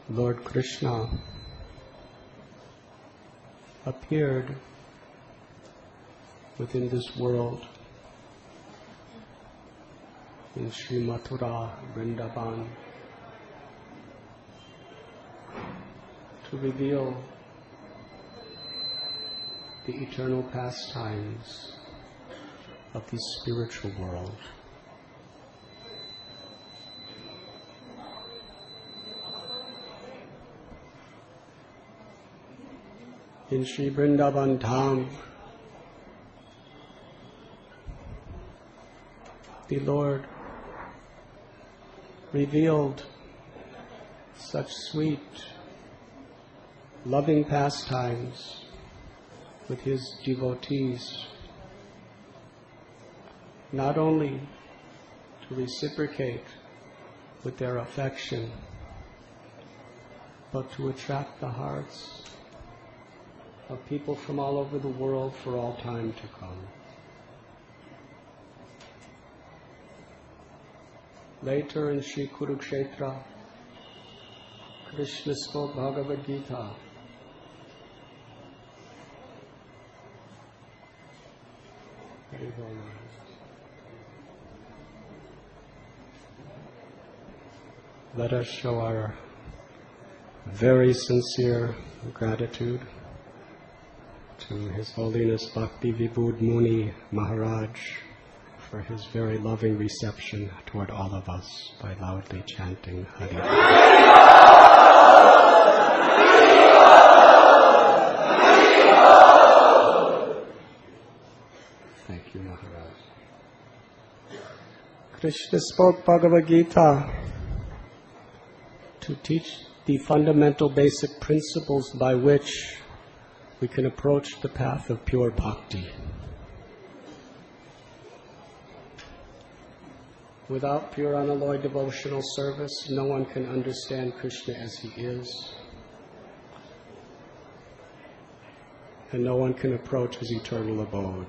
Lord Krishna appeared within this world in Sri Mathura, Vrindavan, to reveal the eternal pastimes of the spiritual world. In Sri Vrindavan Dham, the Lord revealed such sweet, loving pastimes with His devotees, not only to reciprocate with their affection, but to attract the hearts of people from all over the world for all time to come. Later in Sri Kurukshetra, Krishna spoke Bhagavad Gita. Let us show our very sincere gratitude to His Holiness Bhakti Vibhud Muni Maharaj for his very loving reception toward all of us by loudly chanting Hari. Thank you, Maharaj. Krishna spoke Bhagavad Gita to teach the fundamental basic principles by which we can approach the path of pure bhakti. Without pure unalloyed devotional service, no one can understand Krishna as He is, and no one can approach His eternal abode.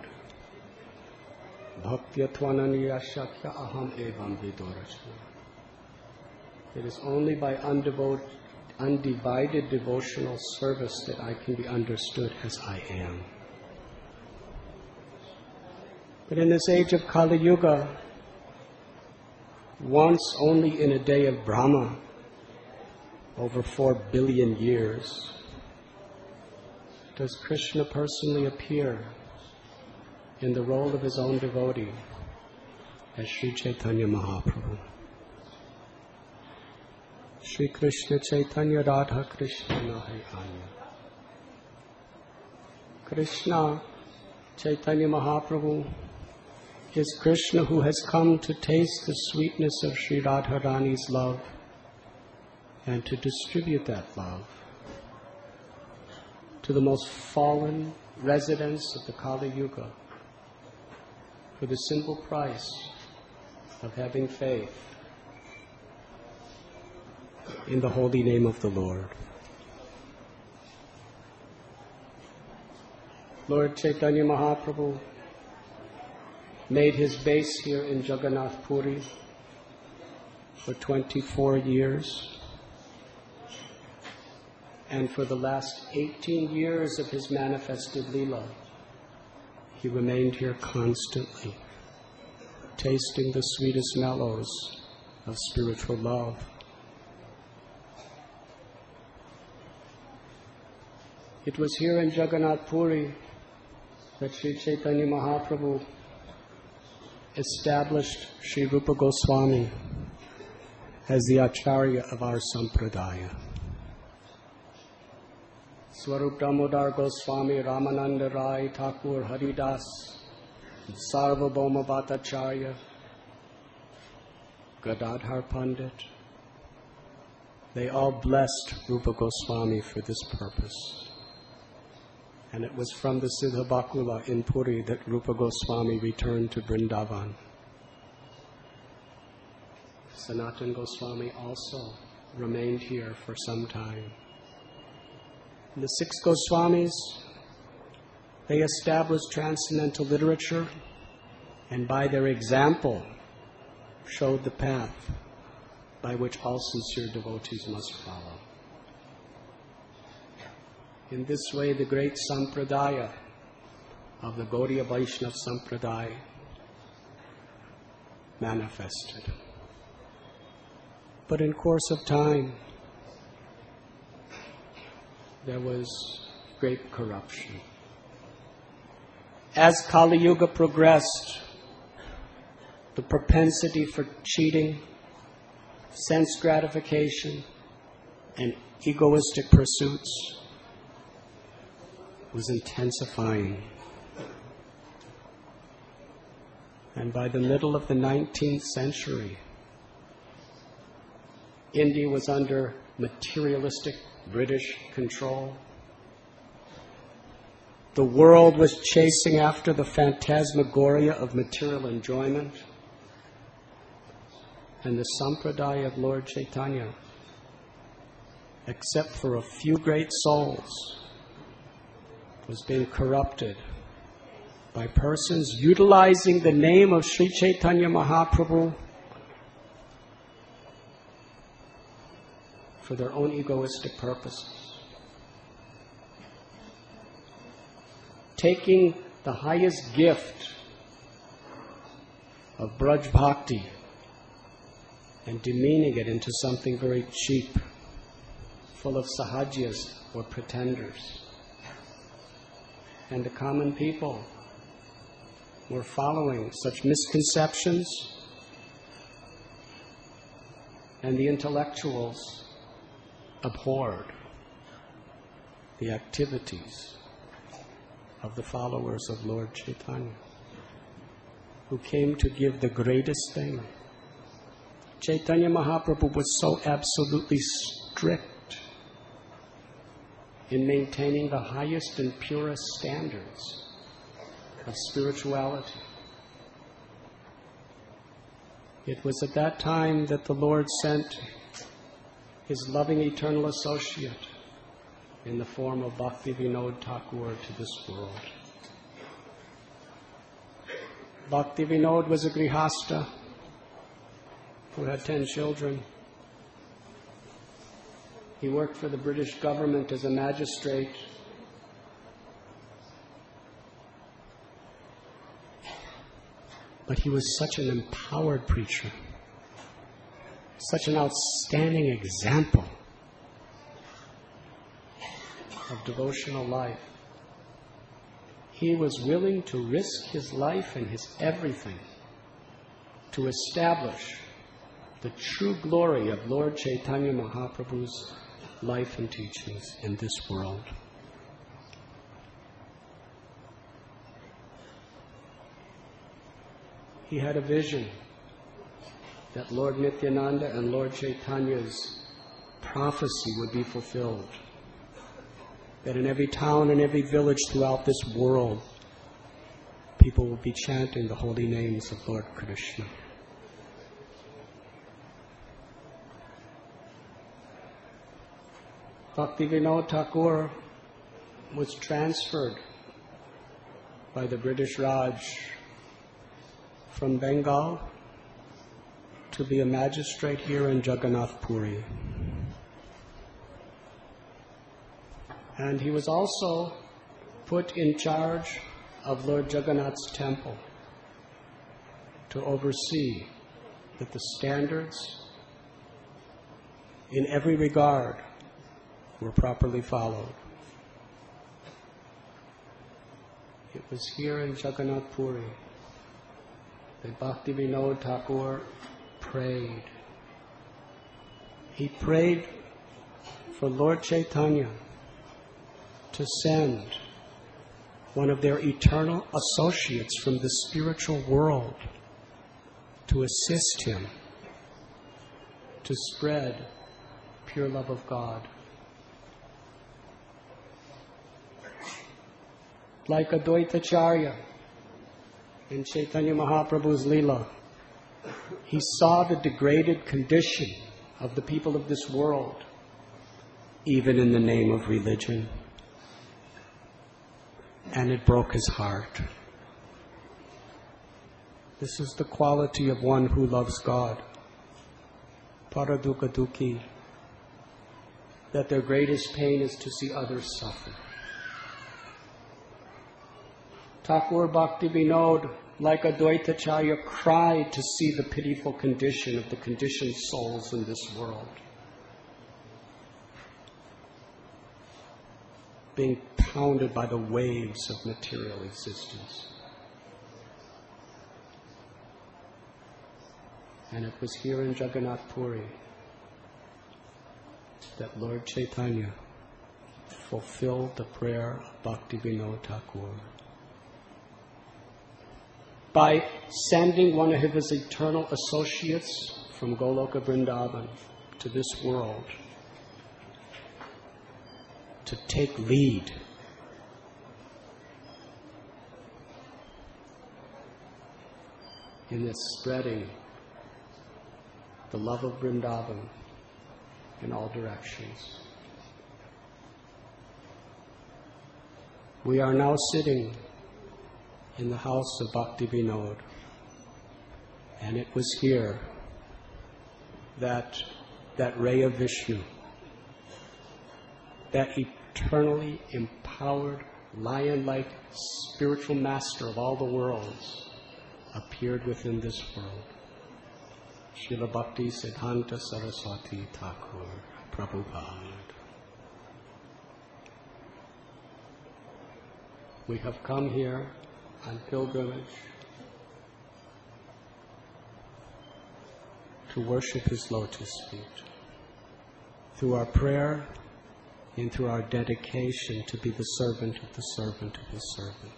Bhaktya-tvananiya shakya aham evam vidorachna. It is only by undivided devotional service that I can be understood as I am. But in this age of Kali Yuga, once only in a day of Brahma, over 4 billion years, does Krishna personally appear in the role of His own devotee as Sri Chaitanya Mahaprabhu. Sri Krishna Chaitanya Radha Krishna Nahi Anya. Krishna Chaitanya Mahaprabhu is Krishna who has come to taste the sweetness of Sri Radharani's love and to distribute that love to the most fallen residents of the Kali Yuga for the simple price of having faith in the holy name of the Lord. Lord Chaitanya Mahaprabhu made His base here in Jagannath Puri for 24 years. And for the last 18 years of His manifested Leela, He remained here constantly, tasting the sweetest mellows of spiritual love. It was here in Jagannath Puri that Sri Chaitanya Mahaprabhu established Sri Rupa Goswami as the Acharya of our Sampradaya. Swarup Damodar Goswami, Ramananda Rai, Thakur Haridas, Sarvabhauma Bhattacharya, Gadadhar Pandit, they all blessed Rupa Goswami for this purpose. And it was from the Siddha Bakula in Puri that Rupa Goswami returned to Vrindavan. Sanatana Goswami also remained here for some time. And the 6 Goswamis, they established transcendental literature and by their example showed the path by which all sincere devotees must follow. In this way, the great Sampradaya of the Gaudiya Vaishnava Sampradaya manifested. But in course of time, there was great corruption. As Kali Yuga progressed, the propensity for cheating, sense gratification, and egoistic pursuits was intensifying. And by the middle of the 19th century, India was under materialistic British control. The world was chasing after the phantasmagoria of material enjoyment. And the Sampradaya of Lord Chaitanya, except for a few great souls, was being corrupted by persons utilizing the name of Sri Chaitanya Mahaprabhu for their own egoistic purposes. Taking the highest gift of Braj Bhakti and demeaning it into something very cheap, full of sahajas or pretenders. And the common people were following such misconceptions, and the intellectuals abhorred the activities of the followers of Lord Chaitanya, who came to give the greatest thing. Chaitanya Mahaprabhu was so absolutely strict in maintaining the highest and purest standards of spirituality. It was at that time that the Lord sent His loving eternal associate in the form of Bhakti Vinod Thakur to this world. Bhakti Vinod was a grihasta who had 10 children. He worked for the British government as a magistrate. But he was such an empowered preacher, such an outstanding example of devotional life. He was willing to risk his life and his everything to establish the true glory of Lord Chaitanya Mahaprabhu's life and teachings in this world. He had a vision that Lord Nityananda and Lord Chaitanya's prophecy would be fulfilled. That in every town and every village throughout this world, people will be chanting the holy names of Lord Krishna. Bhakti Vinod Thakur was transferred by the British Raj from Bengal to be a magistrate here in Jagannath Puri. And he was also put in charge of Lord Jagannath's temple to oversee that the standards in every regard were properly followed. It was here in Jagannath Puri that Bhakti Vinod Thakur prayed. He prayed for Lord Chaitanya to send one of their eternal associates from the spiritual world to assist him to spread pure love of God. Like Advaitacharya in Chaitanya Mahaprabhu's Leela, he saw the degraded condition of the people of this world, even in the name of religion. And it broke his heart. This is the quality of one who loves God. Paradukha Dukhi. that their greatest pain is to see others suffer. Thakur Bhakti Vinod, like Advaitacharya, cried to see the pitiful condition of the conditioned souls in this world, being pounded by the waves of material existence. And it was here in Jagannath Puri that Lord Chaitanya fulfilled the prayer of Bhakti Vinod Thakur by sending one of his eternal associates from Goloka Vrindavan to this world to take lead in this spreading the love of Vrindavan in all directions. We are now sitting in the house of Bhakti Vinod, and it was here that ray of Vishnu, that eternally empowered, lion-like spiritual master of all the worlds, appeared within this world. Srila Bhakti Siddhanta Saraswati Thakur Prabhupada. We have come here on pilgrimage to worship His lotus feet. Through our prayer and through our dedication to be the servant of the servant of His servant.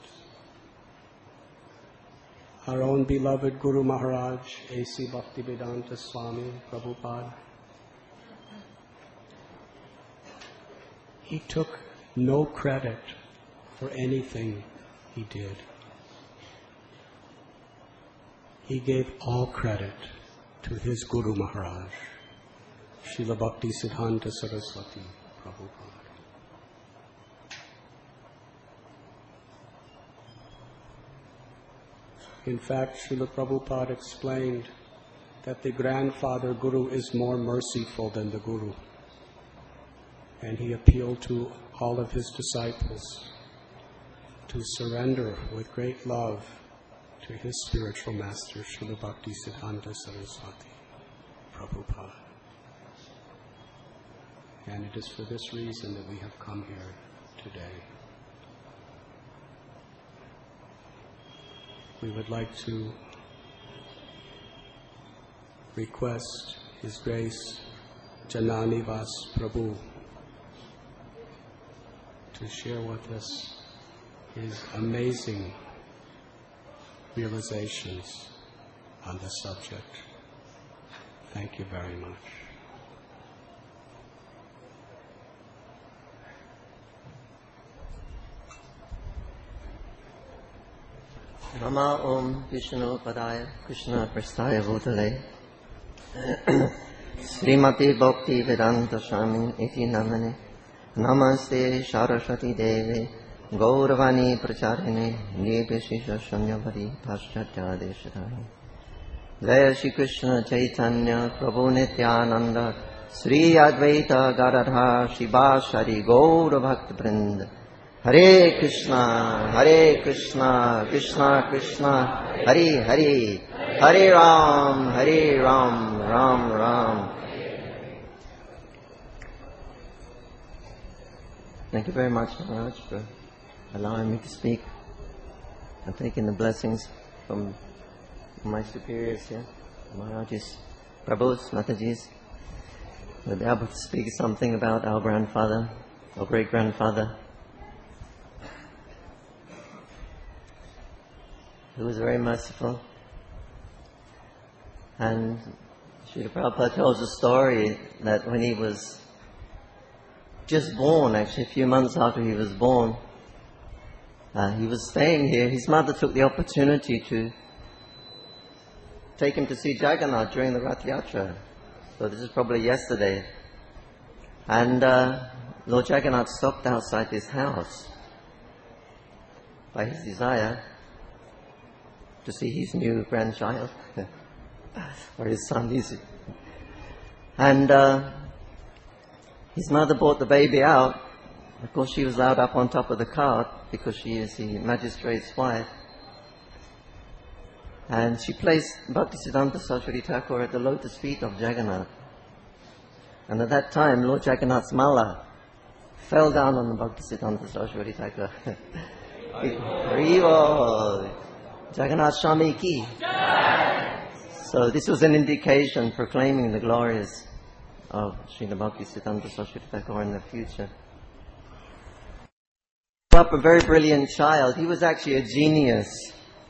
Our own beloved Guru Maharaj, A.C. Bhaktivedanta Swami Prabhupada, he took no credit for anything he did. He gave all credit to his Guru Maharaj, Srila Bhakti Siddhanta Saraswati Prabhupada. In fact, Srila Prabhupada explained that the grandfather Guru is more merciful than the Guru. And he appealed to all of his disciples to surrender with great love to his spiritual master, Srila Bhakti Siddhanta Saraswati Prabhupada. And it is for this reason that we have come here today. We would like to request His Grace Janani Vas Prabhu to share with us his amazing realizations on this subject. Thank you very much. Nama Om Vishnu Padaya Krishna Prasthaya Bhutale Srimati Bhakti Vedanta Swami Iti Namane Namaste Saraswati Devi Gauravani Pracharini Nirvishisha Shanyavari Paschatya Deshadani Jaya Shri Krishna Chaitanya Prabhu Nityananda Sri Advaita Gadadhar Shivasari Gaura Bhakta Vrinda Hare Krishna, Krishna Krishna, Hare Hare, Hare Ram, Ram Ram. Thank you very much, Maharaj, for allowing me to speak. I'm taking the blessings from my superiors here, Maharaj's, Prabhu's, Mataji's. We'll be able to speak something about our grandfather, our great-grandfather, who was very merciful. And Srila Prabhupada tells a story that when he was just born, actually a few months after he was born, he was staying here. His mother took the opportunity to take him to see Jagannath during the Rath Yatra. So this is probably yesterday. And Lord Jagannath stopped outside his house by his desire to see his new grandchild, or his son. And his mother brought the baby out. Of course, she was allowed up on top of the cart because she is the magistrate's wife. And she placed Bhaktisiddhanta Saraswati Thakur at the lotus feet of Jagannath. And at that time, Lord Jagannath's mala fell down on the Bhaktisiddhanta Saraswati Thakur. Haribo! Jagannath Swami ki! So this was an indication proclaiming the glories of Srila Bhaktisiddhanta Saraswati Thakur in the future. He grew up a very brilliant child. He was actually a genius.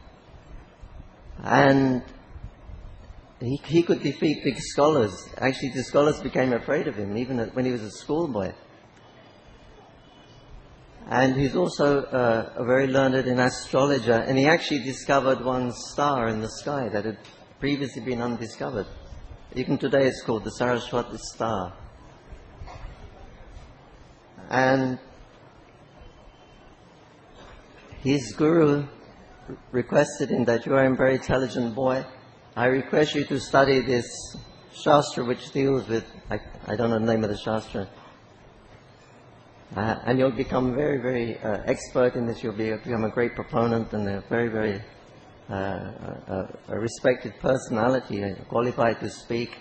And he could defeat big scholars. Actually, the scholars became afraid of him, even when he was a schoolboy. And he's also a very learned in astrologer, and he actually discovered one star in the sky that had previously been undiscovered. Even today it's called the Saraswati star. And his guru requested him that you are a very intelligent boy. I request you to study this Shastra which deals with, I don't know the name of the Shastra. And you'll become very, very expert in this. You'll become a great proponent and a very, very a respected personality, qualified to speak.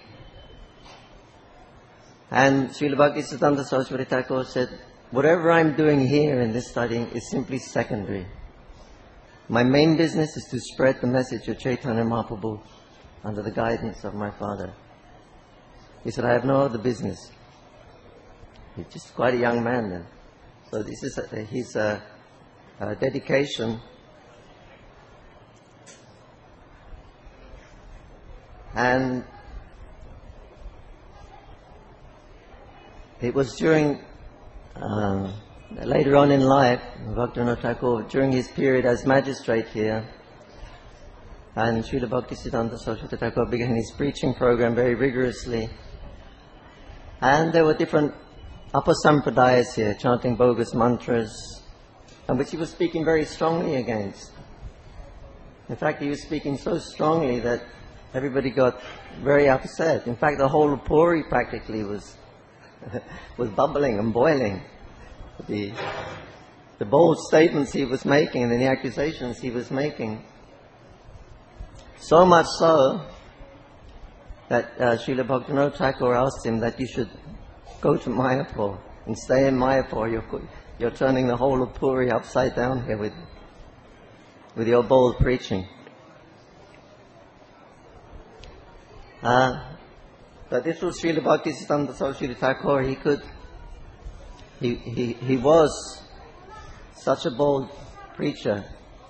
And Srila Bhaktisiddhanta Saraswati Thakur said, whatever I'm doing here in this studying is simply secondary. My main business is to spread the message of Chaitanya Mahaprabhu under the guidance of my father. He said, I have no other business. He's just quite a young man then. So this is his dedication. And it was during, later on in life, Bhaktivinoda Thakur, during his period as magistrate here, and Srila Bhaktisiddhanta Saraswati Thakur began his preaching program very rigorously. And there were different upper sampradayas here, chanting bogus mantras, and which he was speaking very strongly against. In fact, he was speaking so strongly that everybody got very upset. In fact, the whole of Puri practically was bubbling and boiling. The bold statements he was making and the accusations he was making. So much so that Srila Bhaktivinoda Thakur asked him that you should go to Mayapur and stay in Mayapur. You're turning the whole of Puri upside down here with your bold preaching. But this was Srila Bhaktisiddhanta Saraswati Thakur. He was such a bold preacher.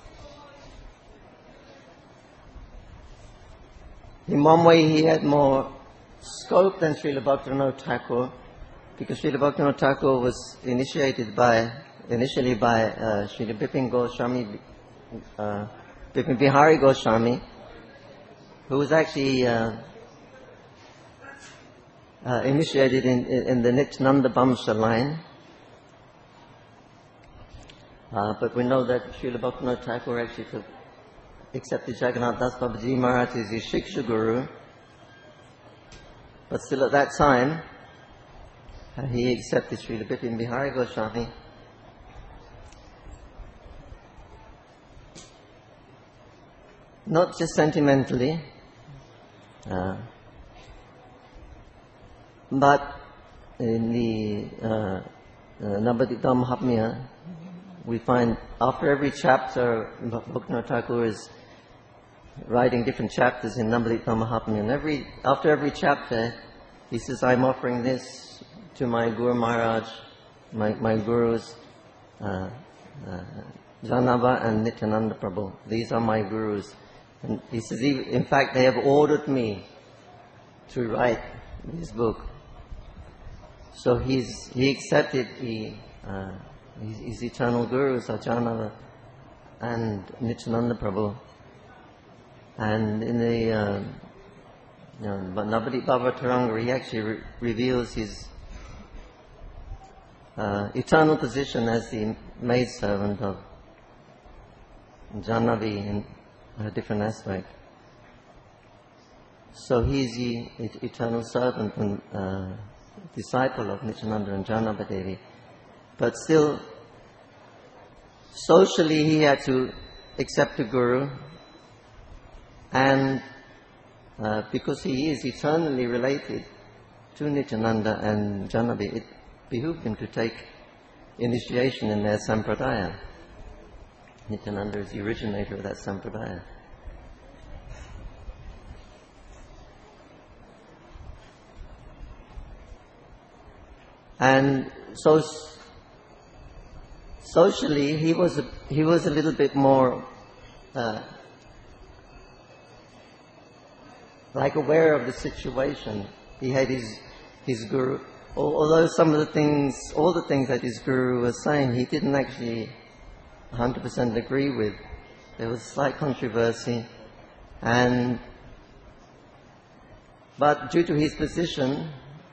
In one way, he had more scope than Srila Bhaktivinoda Thakur, because Srila Bhaktivinoda Thakur was initially by Srila Bipin Goswami, Bipin Bihari Goswami, who was actually initiated in the Nityananda Vamsa line. But we know that Srila Bhaktivinoda Thakur actually accepted Jagannath Das Babaji Maharaj as his Shiksha Guru. But still at that time, he accepted Srila Bipin Bihari Goswami. Not just sentimentally, but in the Navadvita Mahatmya, we find after every chapter, Bhaktivinoda Thakur is writing different chapters in Navadvita Mahatmya, and after every chapter, he says, I'm offering this to my Guru Maharaj, my gurus, Janava and Nityananda Prabhu. These are my gurus. And he says, in fact, they have ordered me to write this book. So he accepted his eternal gurus, Janava and Nityananda Prabhu. And in the Navadvip Bhavataranga, he actually reveals his eternal position as the maidservant of Jannavi in a different aspect. So he's the eternal servant, and disciple of Nityananda and Janavadevi. But still, socially he had to accept the Guru, and because he is eternally related to Nityananda and Janavadevi, it behooved him to take initiation in their sampradaya. Nityananda is the originator of that sampradaya. And so socially he was a little bit more like aware of the situation. He had his guru, although all the things that his guru was saying, he didn't actually 100% agree with. There was slight controversy, but due to his position,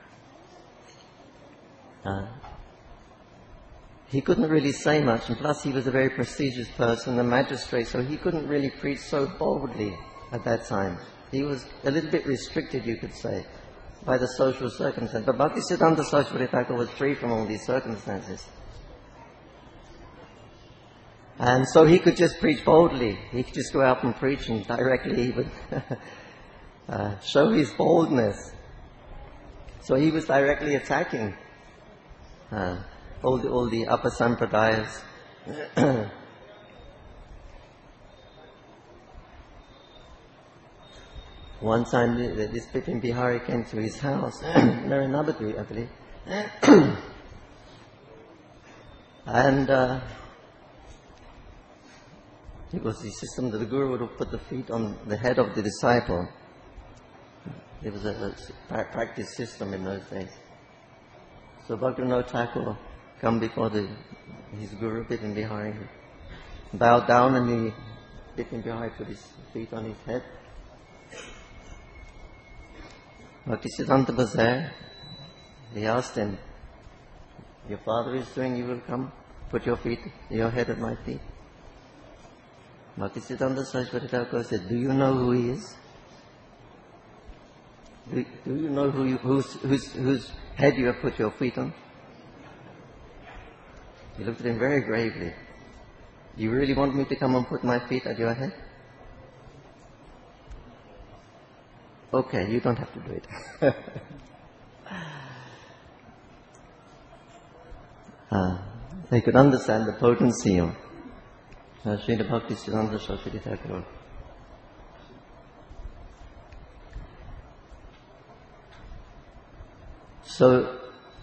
he couldn't really say much, and plus he was a very prestigious person, a magistrate, so he couldn't really preach so boldly at that time. He was a little bit restricted, you could say, by the social circumstances. But Bhaktisiddhanta Saraswati Thakur was free from all these circumstances. And so he could just preach boldly. He could just go out and preach, and directly he would show his boldness. So he was directly attacking all the upper sampradayas. One time this Bipin Bihari came to his house, Narinabadri, I believe, and it was the system that the Guru would have put the feet on the head of the disciple. It was a practice system in those days. So Bhaktivinoda Thakur come before his Guru, Bipin Bihari, bowed down, and Bipin Bihari put his feet on his head. Bhaktisiddhanta was there. He asked him, "Your father is doing, you will come, put your head at my feet." Bhaktisiddhanta Saraswati Thakur said, "Do you know who he is? Do you know whose head you have put your feet on?" He looked at him very gravely. "You really want me to come and put my feet at your head? Okay, you don't have to do it." They could understand the potency of Srila Bhaktisiddhanta Saraswati Thakur. So,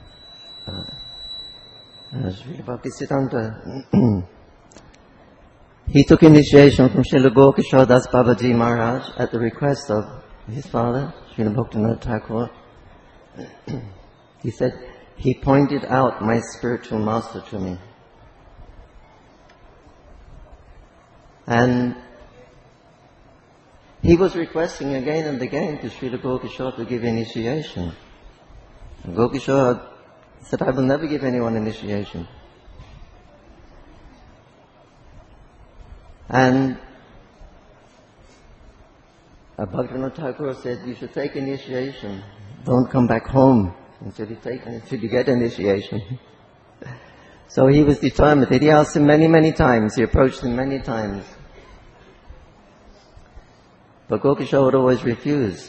Srila Bhaktisiddhanta, he took initiation from Srila Gokishore Das Babaji Maharaj at the request of his father, Srila Bhaktivinoda Thakur. He said, "He pointed out my spiritual master to me." And he was requesting again and again to Srila Gokishore to give initiation. And Gokishore said, "I will never give anyone initiation." And Bhaktivinoda Thakur said, "You should take initiation. Don't come back home until you get initiation." So he was determined. He asked him many, many times. He approached him many times. But Gokishore would always refuse.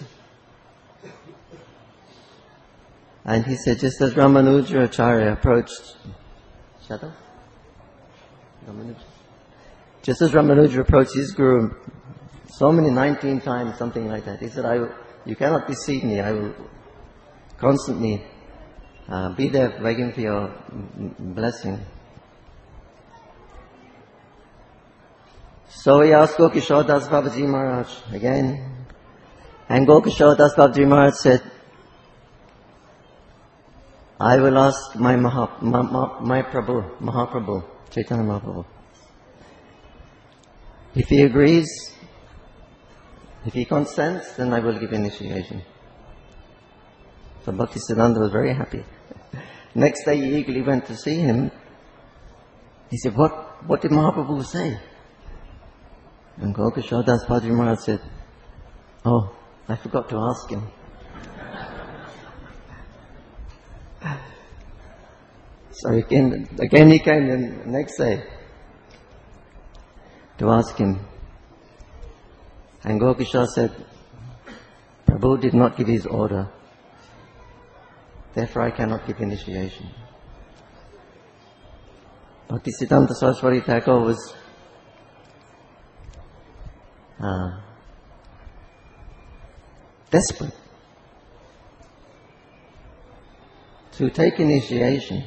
And he said, just as Ramanuja Acharya approached... Shut up? Just as Ramanuja approached his Guru so many, 19 times, something like that. He said, "You cannot deceive me. I will constantly be there begging for your blessing." So he asked Gokishore Das Babaji Maharaj again. And Gokishore Das Babaji Maharaj said, "I will ask my Prabhu, Mahaprabhu, Chaitanya Mahaprabhu. If he agrees, if he consents, then I will give initiation." So Bhaktisiddhanta was very happy. Next day he eagerly went to see him. He said, What did Mahaprabhu say?" And Gokishore Das Babaji Maharaj said, "Oh, I forgot to ask him." So again he came the next day to ask him. And Gokishore said, Prabhu did not give his order, therefore I cannot give initiation. Bhaktisiddhanta Saraswati Thakur was desperate to take initiation.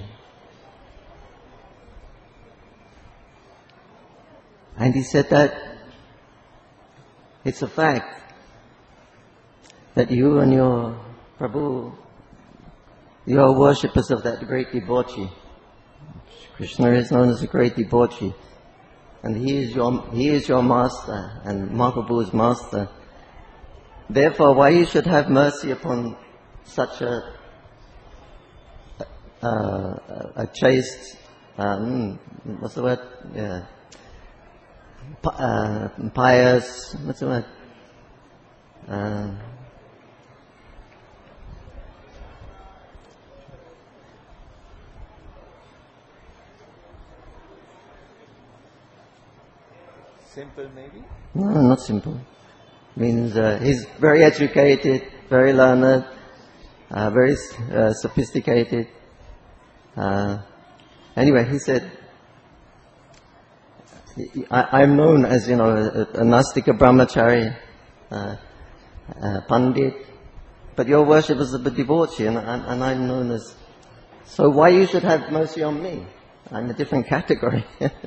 And he said that it's a fact that you and your Prabhu, you are worshippers of that great debauchee. Krishna is known as a great debauchee. And he is your master, and Mahaprabhu is master. Therefore, why you should have mercy upon such a chaste, what's the word? Yeah. Pious, what's the word? Simple, maybe? No, not simple. Means he's very educated, very learned, very sophisticated. Anyway, he said, I'm known as, a Nastika Brahmachari, Pandit, but your worship is a debauchee, and I'm known as... So why you should have mercy on me? I'm a different category.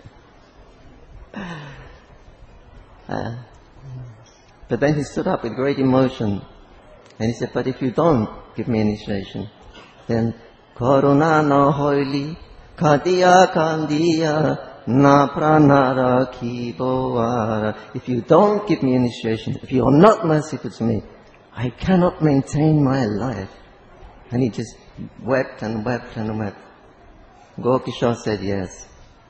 But then he stood up with great emotion, and he said, but if you don't give me initiation, then Karuna na hoili, Kadiya kandiya, na pranara kiboara. If you don't give me initiation, if you are not merciful to me, I cannot maintain my life. And he just wept and wept and wept. Gokishore said, yes,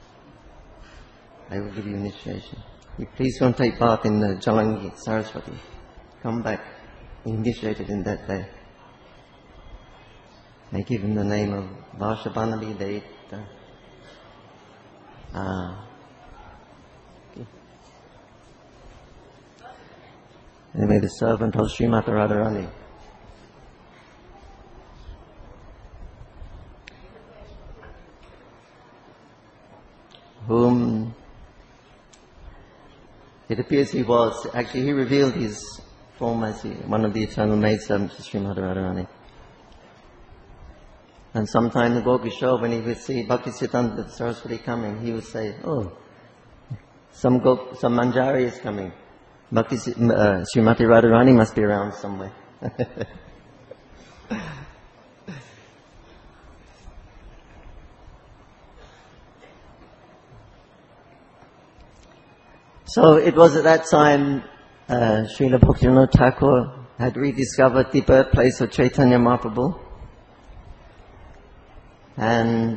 I will give you initiation. You please go and take bath in the Jalangi, Saraswati. Come back, initiated in that day. They give him the name of Varshabhanavi Daita. Anyway, the servant of Srimati Radharani. Whom it appears he was, actually he revealed his form as one of the eternal maidservants of Srimati Radharani. And sometime the Gokishore, when he would see Bhaktisiddhanta Saraswati coming, he would say, oh, some Manjari is coming. Srimati Radharani must be around somewhere. So it was at that time Srila Bhaktivinoda Thakur had rediscovered the birthplace of Chaitanya Mahaprabhu. And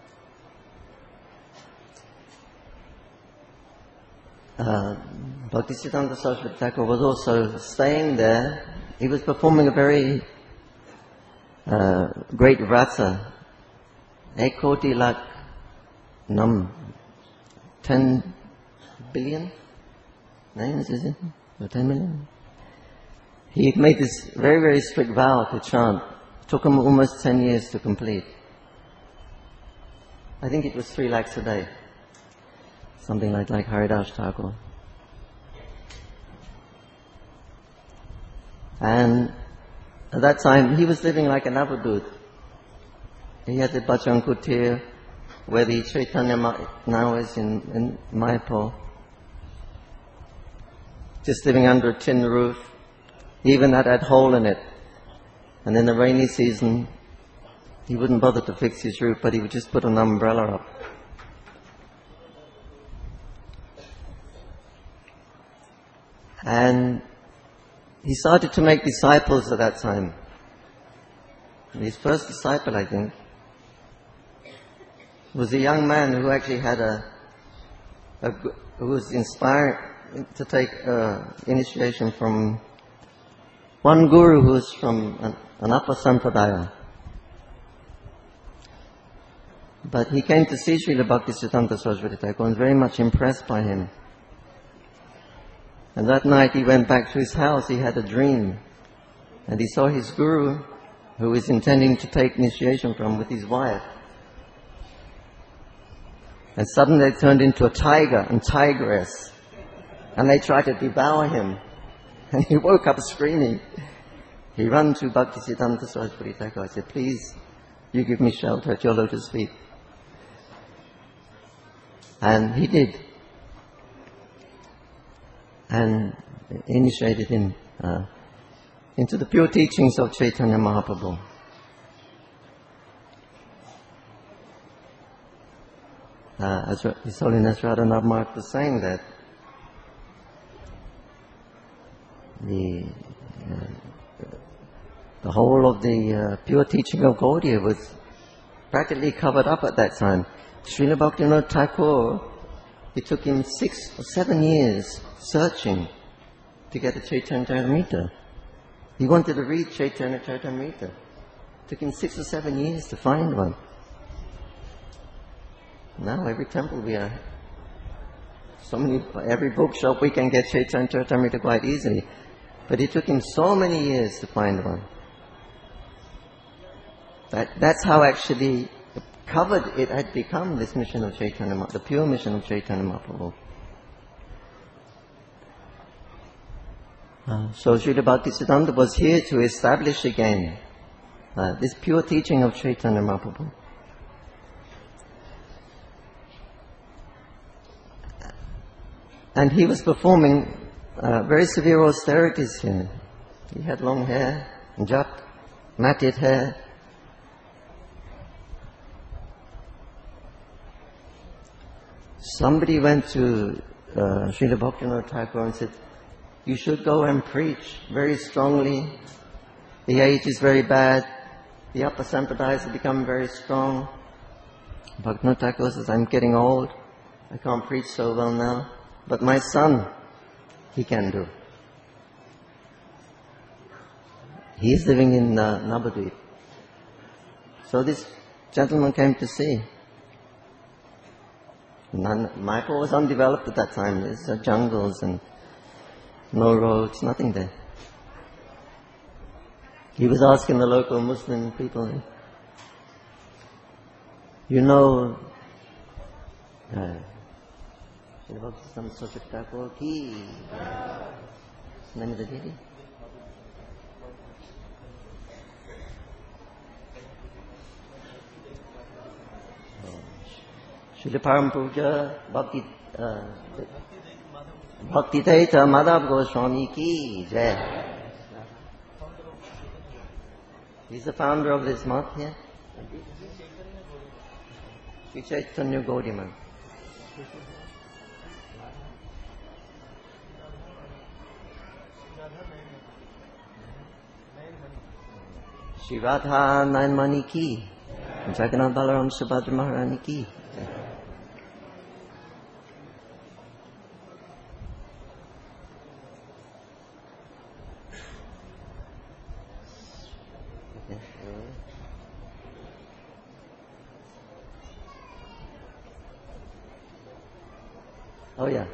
Bhaktisiddhanta Saraswati Thakur was also staying there. He was performing a very great vrata. Ekoti lakh nam 10 billion names, is it? Or 10 million? He made this very, very strict vow to chant. It took him almost 10 years to complete. I think it was 3 lakhs a day. Something like Haridas Thakur. And at that time, he was living like an avadut. He had the Bhajan Kutir, where the Chaitanya now is in Mayapur. Just living under a tin roof. Even that had a hole in it. And in the rainy season, he wouldn't bother to fix his roof, but he would just put an umbrella up. And he started to make disciples at that time. His first disciple, I think, was a young man who actually had who was inspired to take initiation from one guru who was from an upper sampradaya. But he came to see Srila Bhaktisiddhanta Saraswati Thakur and was very much impressed by him. And that night he went back to his house, he had a dream. And he saw his guru, who was intending to take initiation from, with his wife. And suddenly they turned into a tiger and tigress. And they tried to devour him. And he woke up screaming. He ran to Bhaktisiddhanta Saraswati Thakur and said, please, you give me shelter at your lotus feet. And he did. And initiated him into the pure teachings of Chaitanya Mahaprabhu. As His Holiness Radhanath Maharaj was saying that the whole of the pure teaching of Gaudiya was practically covered up at that time. Srila Bhaktivinoda Thakur, it took him 6 or 7 years searching to get the Chaitanya Charitamrita. He wanted to read Chaitanya Charitamrita. It took him 6 or 7 years to find one. Now every temple we are, every bookshop we can get Chaitanya Charitamrita quite easily. But it took him so many years to find one. That's how actually covered it had become, this mission of Chaitanya Mahaprabhu, the pure mission of Chaitanya Mahaprabhu. So Srila Bhaktisiddhanta was here to establish again this pure teaching of Chaitanya Mahaprabhu. And he was performing very severe austerities here. He had long hair, jat, matted hair. Somebody went to Srila Bhaktivinoda Thakur and said, you should go and preach very strongly. The age is very bad. The upper sampradayas have become very strong. Bhaktivinoda Thakur says, I'm getting old. I can't preach so well now. But my son, he can do. He is living in Navadvip. So this gentleman came to see. Mayapur was undeveloped at that time. There's jungles and no roads, nothing there. He was asking the local Muslim people, you know, some sort of Thakur ki name of the deity. Srila Param Puja Bhakti Taita Madhav Goswami ki jai. He's the founder of this month here. Sri Chaitanya Gaudiya Math. Shri Radha Nayanmani ki, Jagannath Balaram Subhadra Maharani ki. Oh yeah.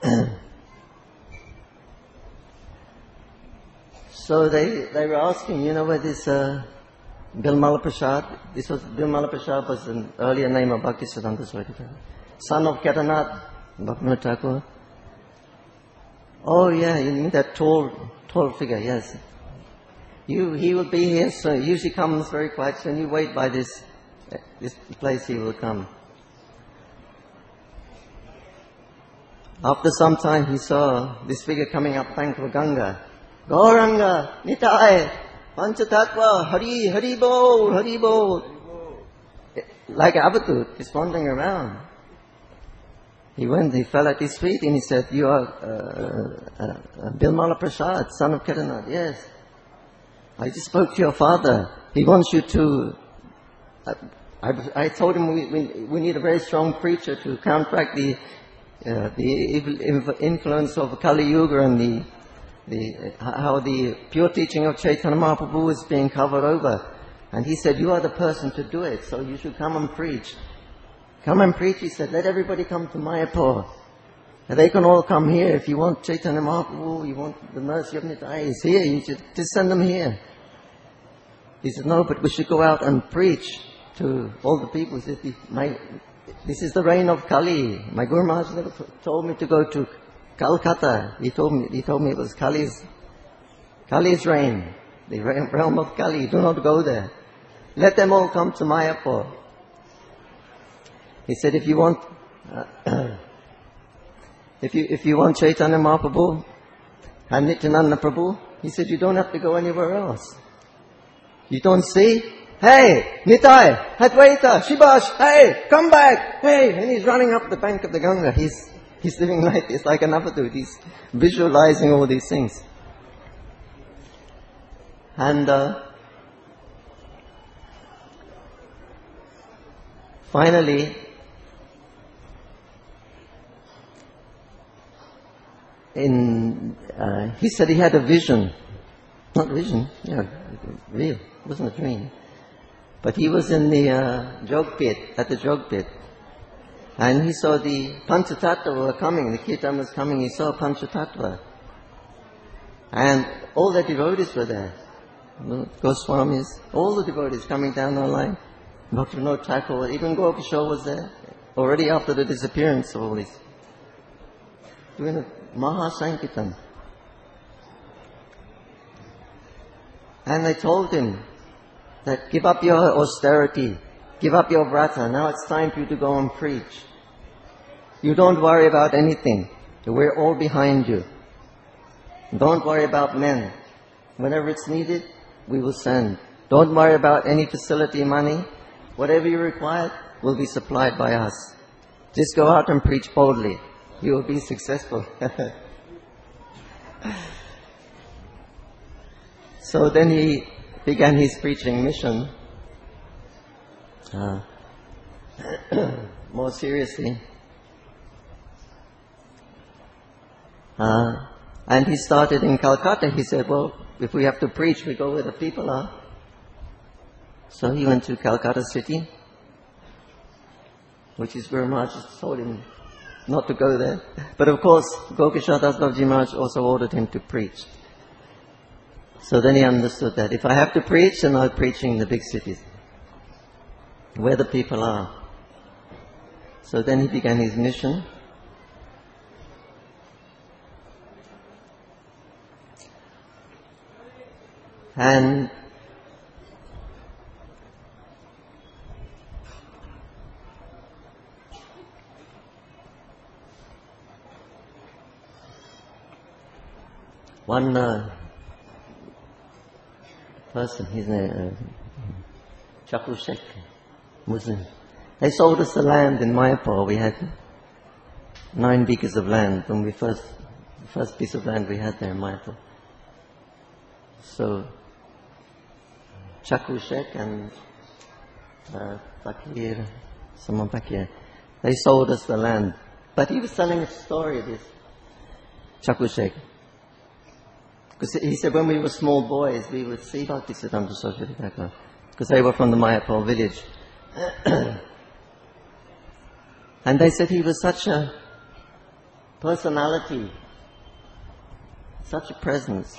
So they were asking, you know, where this Bilmala Prasad, Bilmala Prasad was an earlier name of Bhaktisiddhanta Saraswati Thakur, son of Kedarnath Bhaktivinoda Thakur. Oh yeah, you mean that tall figure? Yes. He will be here soon. He usually comes very quite soon. You wait by this place, he will come. After some time, he saw this figure coming up bank of Ganga. Gauranga, Nitai, Panchatattva, Hari Bol, Hari Bol. Like Avatut, he's wandering around. He fell at his feet and he said, you are Bilmala Prasad, son of Kedarnath. Yes. I just spoke to your father. He wants you to... I told him we need a very strong preacher to counteract the influence of Kali Yuga and how the pure teaching of Chaitanya Mahaprabhu is being covered over. And he said, you are the person to do it, so you should come and preach. come and preach. He said, let everybody come to Mayapur. And they can all come here. If you want Chaitanya Mahaprabhu, you want the mercy of Nitai, he's here. You should just send them here. He said, no, but we should go out and preach to all the people. He said, this is the reign of Kali. My Guru Maharaj never told me to go to Calcutta. He told me it was Kali's reign, the realm of Kali. Do not go there. Let them all come to Mayapur. He said, if you want Chaitanya Mahaprabhu and Nityananda Prabhu, he said, you don't have to go anywhere else. You don't see? Hey, Nitai, Advaita, Shibash, hey, come back, hey, and he's running up the bank of the Ganga. He's living like this, like an avadut. He's visualizing all these things. And finally, he said he had a vision. Not vision, yeah, real. It wasn't a dream. But he was in the jog pit, at the jog pit. And he saw the Panchatattva were coming, the Kirtan was coming, he saw Panchatattva. And all the devotees were there. Goswamis, all the devotees coming down the line. Bhaktivinoda Thakur, even Gopishore was there, already after the disappearance of all these. Doing a Maha Sankirtan. And they told him that give up your austerity, give up your vrata, now it's time for you to go and preach. You don't worry about anything. We're all behind you. Don't worry about men. Whenever it's needed, we will send. Don't worry about any facility money. Whatever you require will be supplied by us. Just go out and preach boldly. You will be successful. So then he began his preaching mission more seriously. And he started in Calcutta. He said, well, if we have to preach, we go where the people are. So he went to Calcutta city, which is Guru Maharaj told him not to go there. But of course, Gokishar Das Bhavji Maharaj also ordered him to preach. So then he understood that if I have to preach, then I'll preach in the big cities, where the people are. So then he began his mission. And one person, he's a Chaku Sheikh, Muslim. They sold us the land in Mayapur. We had 9 acres of land when the first piece of land we had there in Mayapur. So Chaku Sheikh and Fakir, someone Fakir, they sold us the land. But he was telling a story, this Chaku Sheikh. Because he said when we were small boys, we would see Bhaktisiddhanta Saraswati Thakur, because they were from the Mayapur village. And they said he was such a personality, such a presence.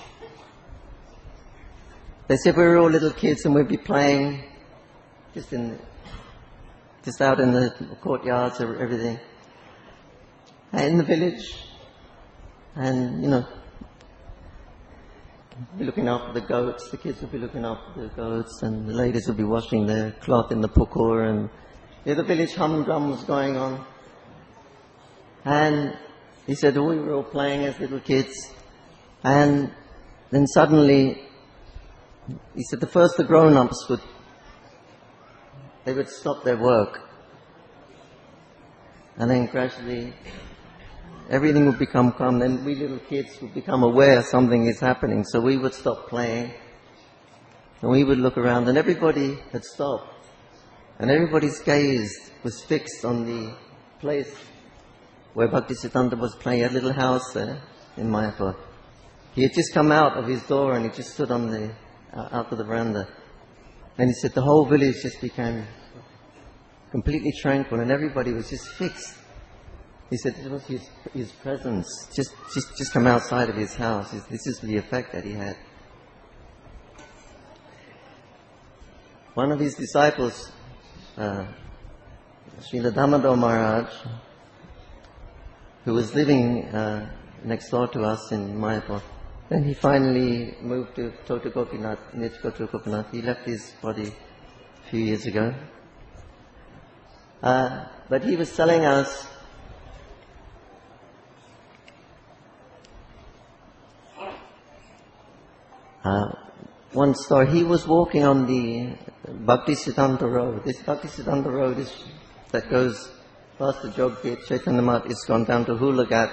They said we were all little kids and we'd be playing just out in the courtyards or everything, in the village, and be looking after the goats. The kids would be looking after the goats, and the ladies would be washing their cloth in the pukur, and the village humdrum was going on. And he said we were all playing as little kids, and then suddenly, he said the grown-ups would stop their work, and then gradually everything would become calm. Then we little kids would become aware something is happening, so we would stop playing, and we would look around, and everybody had stopped, and everybody's gaze was fixed on the place where Bhaktisiddhanta was playing, a little house there in Mayapur. He had just come out of his door and he just stood out of the veranda. And he said the whole village just became completely tranquil, and everybody was just fixed. He said it was his presence, just come outside of his house. This is the effect that he had. One of his disciples, Srila Damodar Maharaj, who was living next door to us in Mayapur, then he finally moved to Tota Gopinath, Nitya Gopinath. He left his body a few years ago. But he was telling us one story. He was walking on the Bhaktisiddhanta Road. This Bhaktisiddhanta Road that goes past the Jogpit, Chaitanya Math, it's gone down to Hulagat.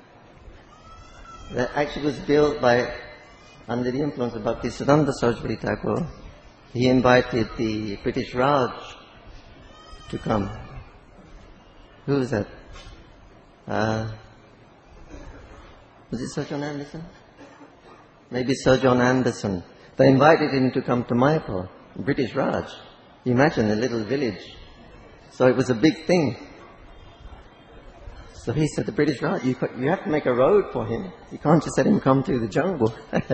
That actually was built under the influence of Bhaktisiddhanta Saraswati Thakur. He invited the British Raj to come. Who was that? Was it Sir John Anderson? Maybe Sir John Anderson. They invited him to come to Mayapur, British Raj. You imagine a little village. So it was a big thing. So he said, the British Raj, you have to make a road for him. You can't just let him come through the jungle.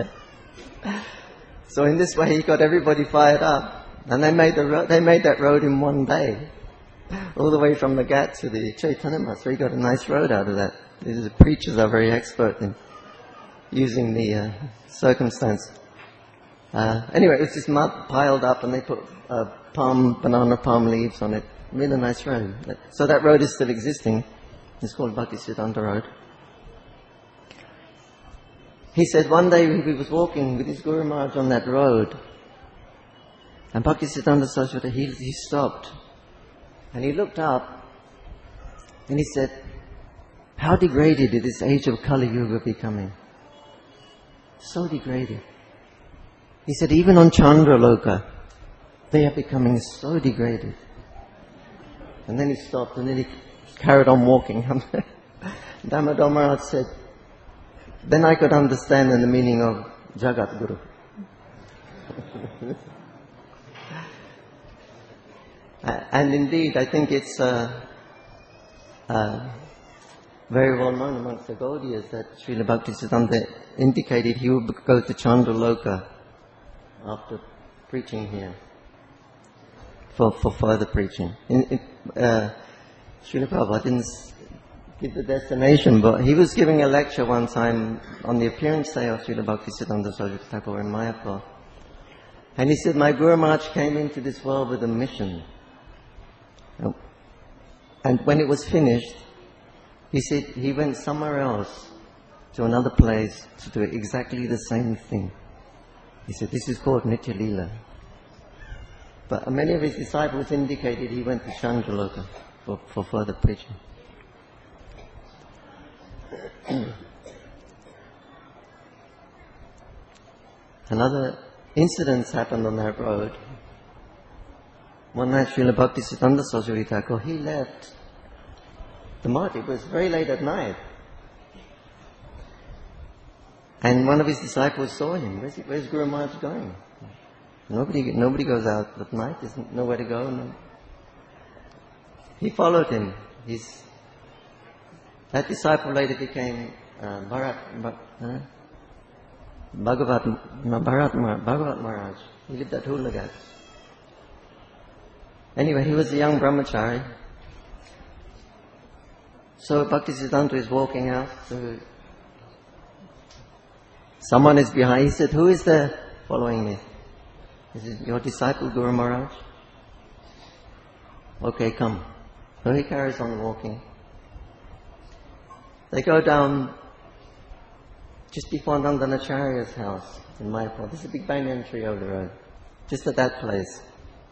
So in this way he got everybody fired up. And they made that road in one day. All the way from the Ghat to the Chaitanya Math. So he got a nice road out of that. The preachers are very expert in using the circumstance. Anyway, it was just mud piled up and they put banana palm leaves on it. Really nice road. So that road is still existing. It's called Bhaktisiddhanta Road. He said one day he was walking with his Guru Maharaj on that road, and Bhaktisiddhanta Saraswati, he stopped and he looked up and he said, how degraded is this age of Kali Yuga becoming? So degraded. He said even on Chandraloka they are becoming so degraded. And then he stopped and then he carried on walking. Damodar Maharaj said, then I could understand the meaning of Jagat Guru. And indeed, I think it's very well known amongst the Gaudiyas that Srila Bhaktisiddhanta indicated he would go to Chandraloka after preaching here for further preaching. Srila Prabhupada didn't give the destination, but he was giving a lecture one time on the appearance day of Srila Bhaktisiddhanta Saraswati Thakur in Mayapur. And he said, my Guru Maharaj came into this world with a mission. And when it was finished, he said he went somewhere else to another place to do exactly the same thing. He said, this is called Nitya Leela. But many of his disciples indicated he went to Chandraloka for further preaching. Another incident happened on that road. One night Srila Bhaktisiddhanta Saraswati Thakur, he left the mart. It was very late at night. And one of his disciples saw him. Where's Guru Maharaj going? Nobody goes out at night. There's nowhere to go. No. He followed him. That disciple later became Bharat Maharaj. He lived at Hulagat. Anyway, he was a young brahmachari. So Bhaktisiddhanta is walking out. So someone is behind. He said, who is there following me? Is it your disciple Guru Maharaj? Okay, come. So he carries on walking. They go down just before Nandanacharya's house in Mayapur. There's a big banyan tree over the road. Just at that place.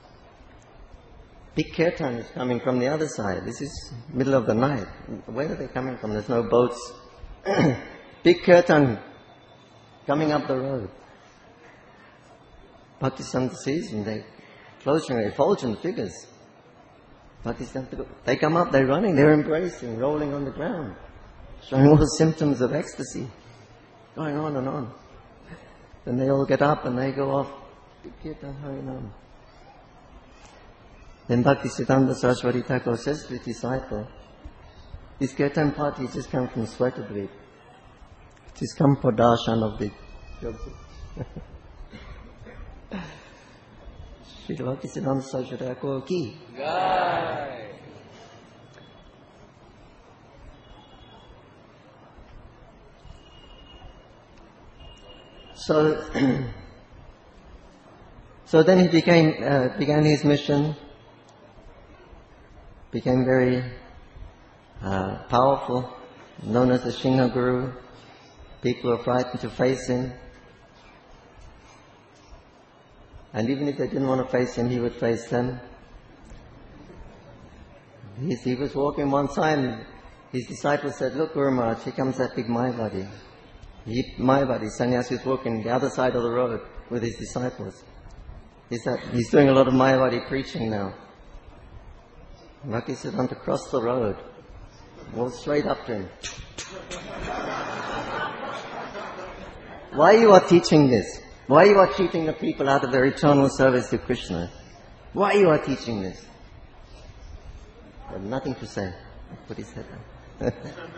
Big kirtan is coming from the other side. This is middle of the night. Where are they coming from? There's no boats. Big kirtan coming up the road. Bhaktisiddhanta sees them. They closing effulgent figures. Bhaktisiddhanta, they come up, they're running, they're embracing, rolling on the ground, showing all the symptoms of ecstasy, going on and on. Then they all get up and they go off. Big kirtan hurrying on. Then Bhaktisiddhanta Saraswati Thakur says to his disciple, this kirtan party has just come from Swetabrit. It has come for darshan of the Yogis. Srila Bhaktisiddhanta Saraswati Thakur ki. So then he began his mission, became very powerful, known as the Singha Guru. People were frightened to face him. And even if they didn't want to face him, he would face them. He was walking one time, his disciples said, look Guru Maharaj, here comes that big Mayavadi. Mayavadi, sannyasi was walking the other side of the road with his disciples. He's doing a lot of Mayavadi preaching now. Bhaktisiddhanta crossed the road, walked straight up to him. Why you are teaching this? Why you are cheating the people out of their eternal service to Krishna? Why you are teaching this? He had nothing to say. Put his head down.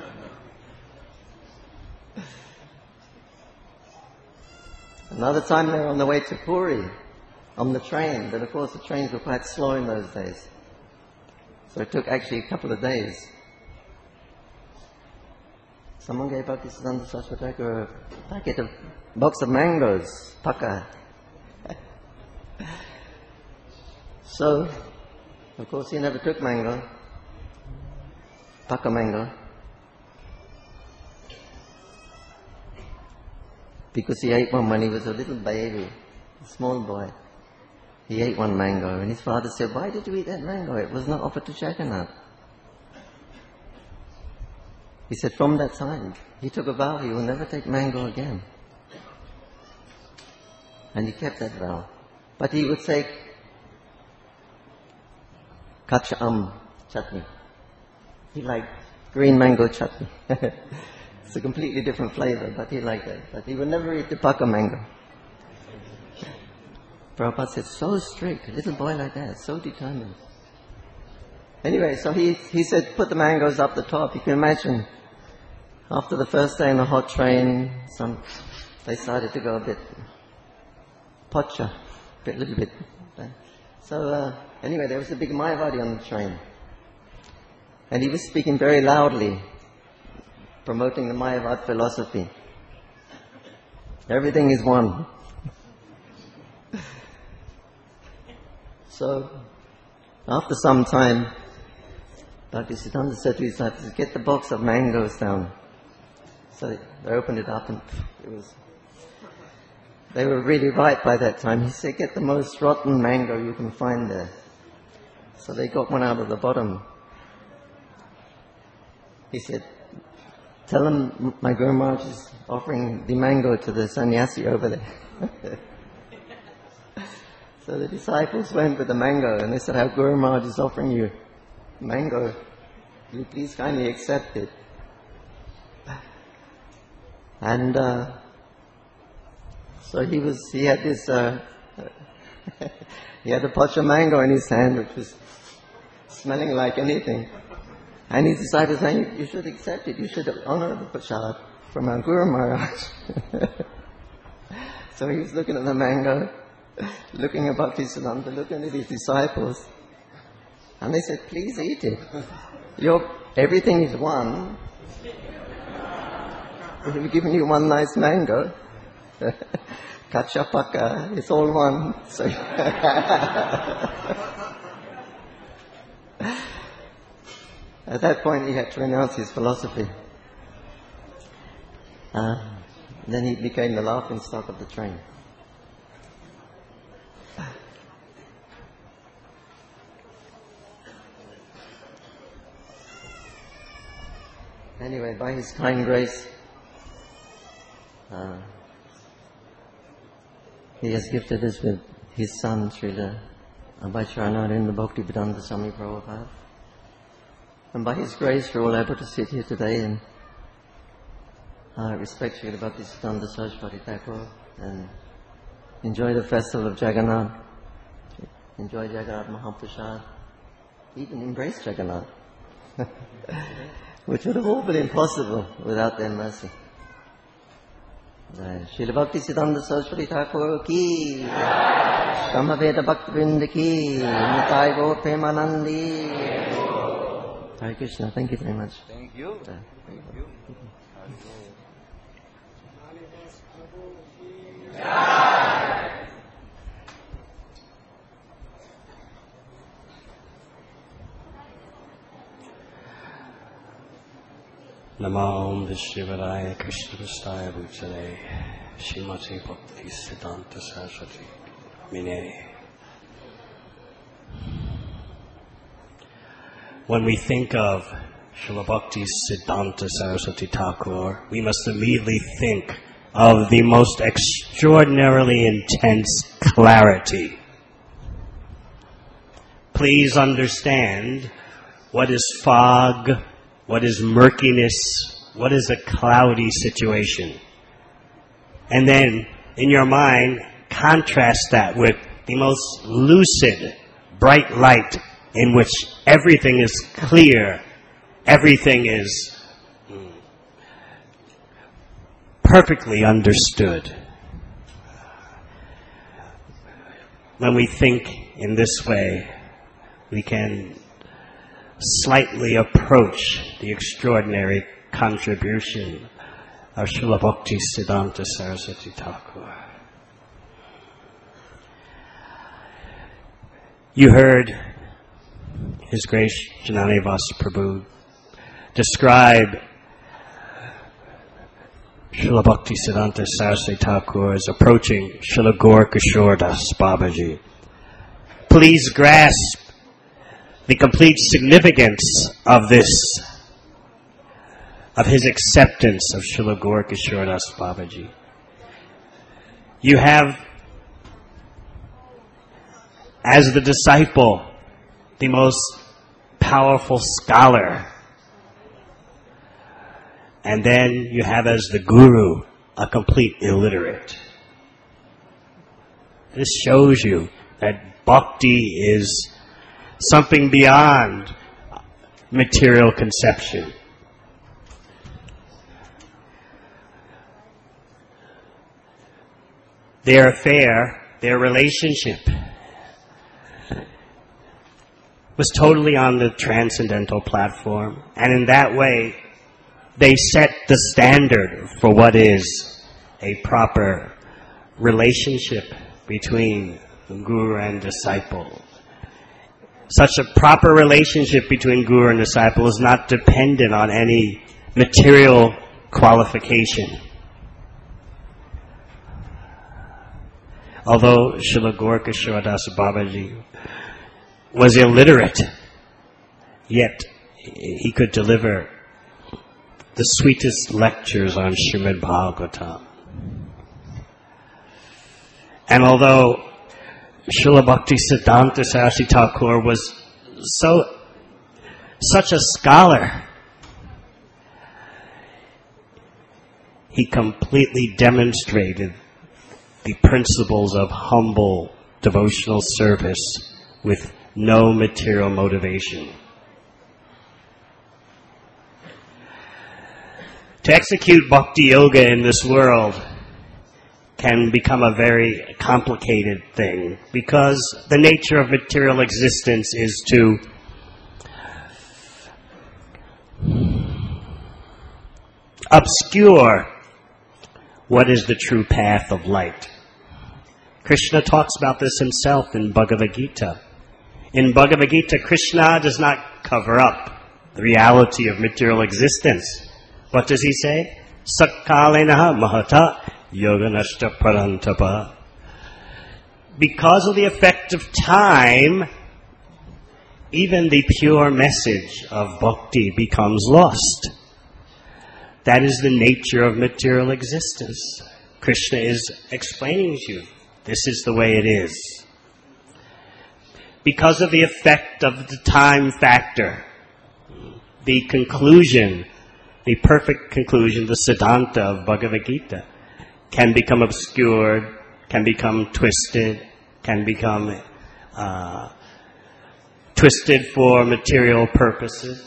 Another time they were on the way to Puri, on the train, but of course the trains were quite slow in those days. So it took actually a couple of days. Someone gave Bhaktisiddhanta Saraswati Thakur a packet of box of mangoes, paka. So, of course he never took mango, paka mango, because he ate one when he was a little baby, a small boy. He ate one mango and his father said, why did you eat that mango? It was not offered to Jagannath. He said, from that time, he took a vow, he will never take mango again. And he kept that vow. But he would take kacham chutney. He liked green mango chutney. It's a completely different flavor, but he liked it. But he would never eat the paka mango. Prabhupada said, so strict, a little boy like that, so determined. Anyway, so he said, put the mangoes up the top. You can imagine, after the first day in the hot train, they started to go a bit pocha, a little bit. So anyway, there was a big Mayavadi on the train. And he was speaking very loudly, promoting the Mayavad philosophy. Everything is one. So, after some time, Bhaktisiddhanta said to his disciples, get the box of mangoes down. So they opened it up and they were really ripe by that time. He said, get the most rotten mango you can find there. So they got one out of the bottom. He said, tell them my Guru Maharaj is offering the mango to the sannyasi over there. So the disciples went with the mango and they said, our Guru Maharaj is offering you mango. Will you please kindly accept it? And so he had this, he had a potch of mango in his hand which was smelling like anything. And his disciples saying, you should accept it, you should honor the prasad from our Guru Maharaj. So he was looking at the mango, looking at Bhaktisiddhanta, looking at his disciples. And they said, please eat it. Everything is one. We've given you one nice mango. Kachapaka, it's all one. So at that point he had to renounce his philosophy. Then he became the laughing stock of the train. Anyway, by his kind grace, he has gifted us with his son, Srila Abhayacharya Bhaktivedanta Swami Prabhupada. And by his grace, we're all able to sit here today and respect Srila Bhaktisiddhanta Saraswati Thakur and enjoy the festival of Jagannath, enjoy Jagannath Mahaprasad. even embrace Jagannath, which would have all been impossible without their mercy. Srila Bhaktisiddhanta Saraswati Thakur ki, Brahmaveda Bhaktivinoda ki, Nitai Gaur Premanandi. Hare Krishna, thank you very much. Thank you. Thank you. Namo Om Vishnuvaraya Krishna Vistaya Bhutale Srimati Bhakti Siddhanta Saraswati Mine. When we think of Srila Bhakti Siddhanta Saraswati Thakur, we must immediately think of the most extraordinarily intense clarity. Please understand what is fog, what is murkiness, what is a cloudy situation. And then, in your mind, contrast that with the most lucid, bright light in which everything is clear, everything is perfectly understood. When we think in this way, we can slightly approach the extraordinary contribution of Srila Bhakti Siddhanta Saraswati Thakur. You heard His Grace Janani Vasa Prabhu describe Srila Bhakti Siddhanta Saraswati Thakur as approaching Srila Gaur Kishore Das Babaji. Please grasp the complete significance of this, of his acceptance of Srila Gaur Kishore Das Babaji. You have, as the disciple, the most powerful scholar. And then you have as the guru, a complete illiterate. This shows you that bhakti is something beyond material conception. Their affair, their relationship, was totally on the transcendental platform, and in that way, they set the standard for what is a proper relationship between guru and disciple. Such a proper relationship between guru and disciple is not dependent on any material qualification. Although Srila Gaur Kishore Das Babaji was illiterate, yet he could deliver the sweetest lectures on Srimad Bhagavatam. And although Srila Bhakti Siddhanta Saraswati Thakur was such a scholar, he completely demonstrated the principles of humble devotional service with no material motivation. To execute bhakti yoga in this world can become a very complicated thing, because the nature of material existence is to obscure what is the true path of light. Krishna talks about this himself in Bhagavad Gita. In Bhagavad Gita, Krishna does not cover up the reality of material existence. What does he say? Sakkalenaha mahata yoganashta parantapa. Because of the effect of time, even the pure message of bhakti becomes lost. That is the nature of material existence. Krishna is explaining to you, this is the way it is. Because of the effect of the time factor, the conclusion, the perfect conclusion, the Siddhanta of Bhagavad Gita, can become obscured, can become twisted, can become twisted for material purposes.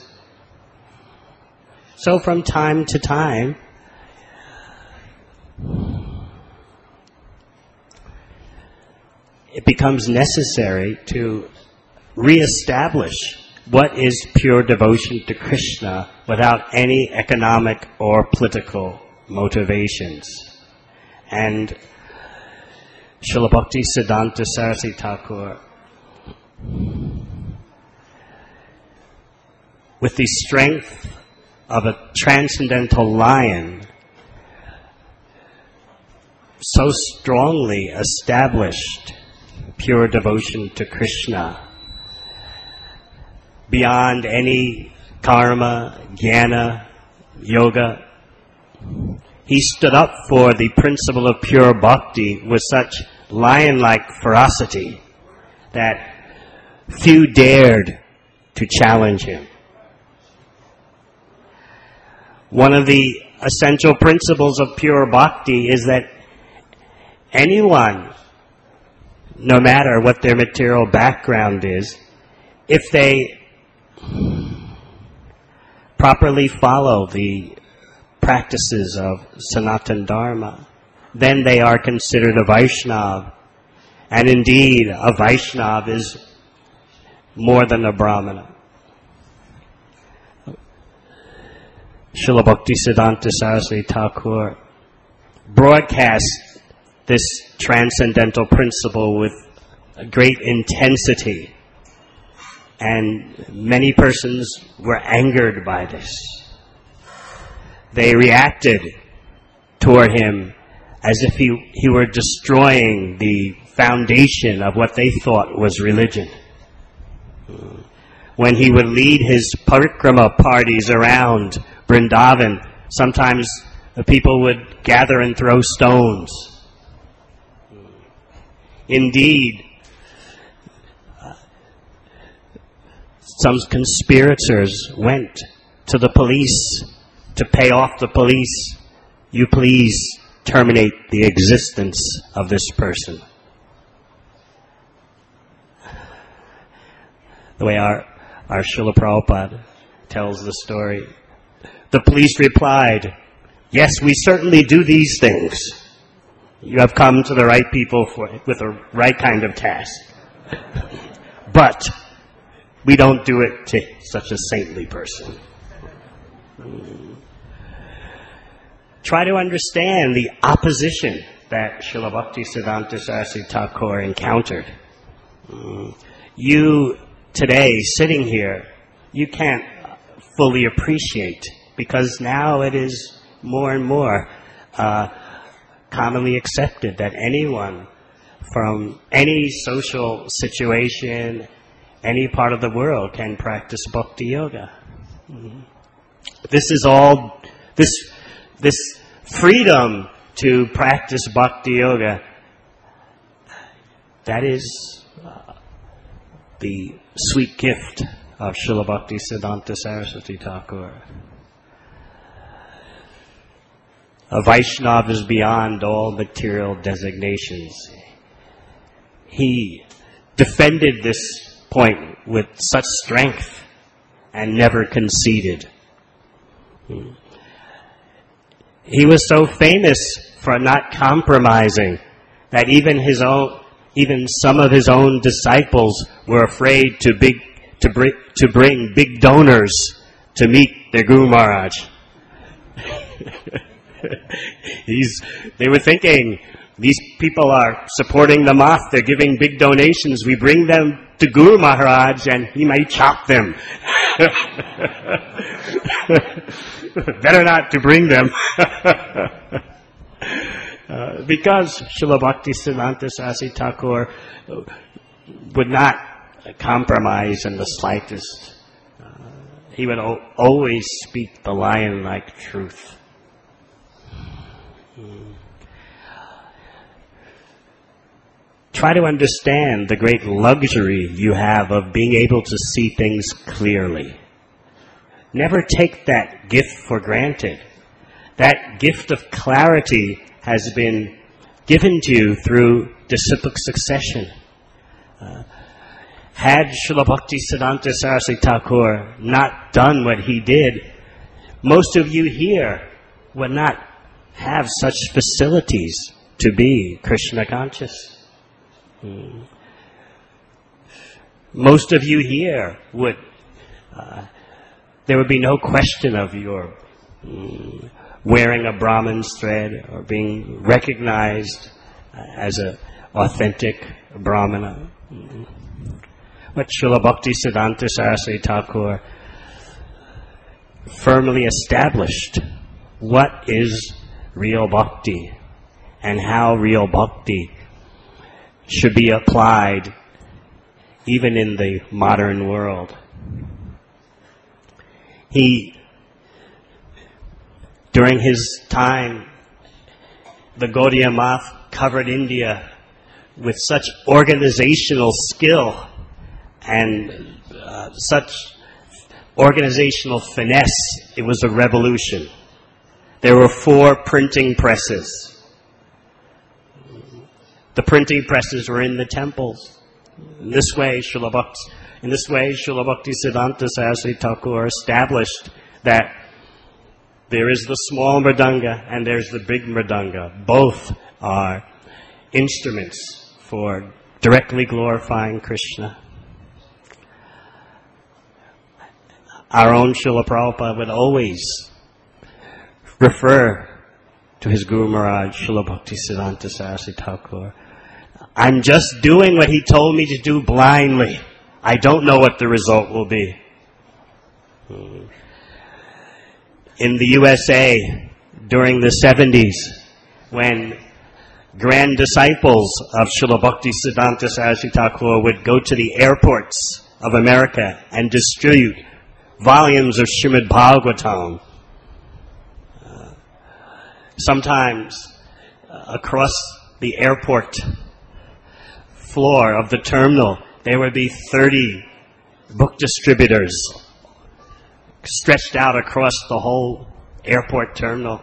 So from time to time, it becomes necessary to reestablish what is pure devotion to Krishna without any economic or political motivations. And Srila Bhaktisiddhanta Saraswati Thakur, with the strength of a transcendental lion, so strongly established pure devotion to Krishna beyond any karma, jnana, yoga. He stood up for the principle of pure bhakti with such lion-like ferocity that few dared to challenge him. One of the essential principles of pure bhakti is that anyone, no matter what their material background is, if they properly follow the practices of Sanatana Dharma, then they are considered a Vaishnava. And indeed, a Vaishnava is more than a Brahmana. Srila Bhaktisiddhanta Saraswati Thakur broadcast this transcendental principle with a great intensity, and many persons were angered by this. They reacted toward him as if he were destroying the foundation of what they thought was religion. When he would lead his parikrama parties around Vrindavan, sometimes the people would gather and throw stones. Indeed, some conspirators went to the police to pay off the police. You please terminate the existence of this person. The way our Srila Prabhupada tells the story. The police replied, "Yes, we certainly do these things. You have come to the right people with the right kind of task. But we don't do it to such a saintly person." Try to understand the opposition that Srila Bhaktisiddhanta Saraswati Thakur encountered. You, today, sitting here, you can't fully appreciate, because now it is more and more commonly accepted that anyone from any social situation, any part of the world, can practice bhakti yoga. This is all, this freedom to practice bhakti yoga, that is the sweet gift of Srila Bhaktisiddhanta Saraswati Thakur. A Vaishnava is beyond all material designations. He defended this point with such strength and never conceded. He was so famous for not compromising that even some of his own disciples were afraid to bring big donors to meet their Guru Maharaj. They were thinking, these people are supporting the math, they're giving big donations, we bring them to Guru Maharaj and he might chop them. Better not to bring them. Because Srila Bhaktisiddhanta Saraswati Thakur would not compromise in the slightest. He would always speak the lion-like truth. Try to understand the great luxury you have of being able to see things clearly. Never take that gift for granted. That gift of clarity has been given to you through disciplic succession. had Srila Bhaktisiddhanta Saraswati Thakur not done what he did, most of you here would not have such facilities to be Krishna conscious. Most of you here would, there would be no question of your wearing a Brahman's thread or being recognized as an authentic Brahmana. But Srila Bhaktisiddhanta Saraswati Thakur firmly established what is real bhakti and how real bhakti should be applied even in the modern world. During his time, the Gaudiya Math covered India with such organizational skill and such organizational finesse, it was a revolution. There were 4 printing presses. The printing presses were in the temples. In this way, Srila Bhaktisiddhanta Saraswati Thakur established that there is the small mridanga and there's the big mridanga. Both are instruments for directly glorifying Krishna. Our own Srila Prabhupada would always refer to his Guru Maharaj, Srila Bhaktisiddhanta Saraswati Thakur. I'm just doing what he told me to do blindly. I don't know what the result will be. In the USA, during the 70s, when grand disciples of Srila Bhaktisiddhanta Saraswati Thakur would go to the airports of America and distribute volumes of Srimad Bhagavatam, sometimes across the airport floor of the terminal, there would be 30 book distributors stretched out across the whole airport terminal.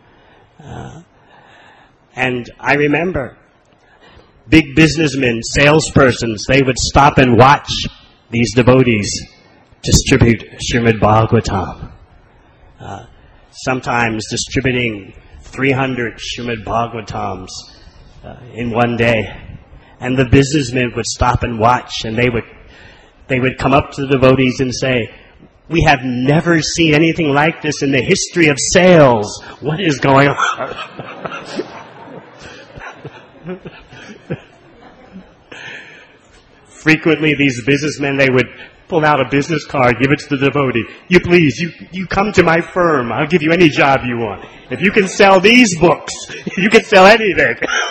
And I remember big businessmen, salespersons, they would stop and watch these devotees distribute Srimad Bhagavatam. Sometimes distributing 300 Srimad Bhagavatams in one day. And the businessmen would stop and watch, and they would come up to the devotees and say, "We have never seen anything like this in the history of sales. What is going on?" Frequently, these businessmen, they would pull out a business card, give it to the devotee. You come to my firm. I'll give you any job you want. If you can sell these books, you can sell anything.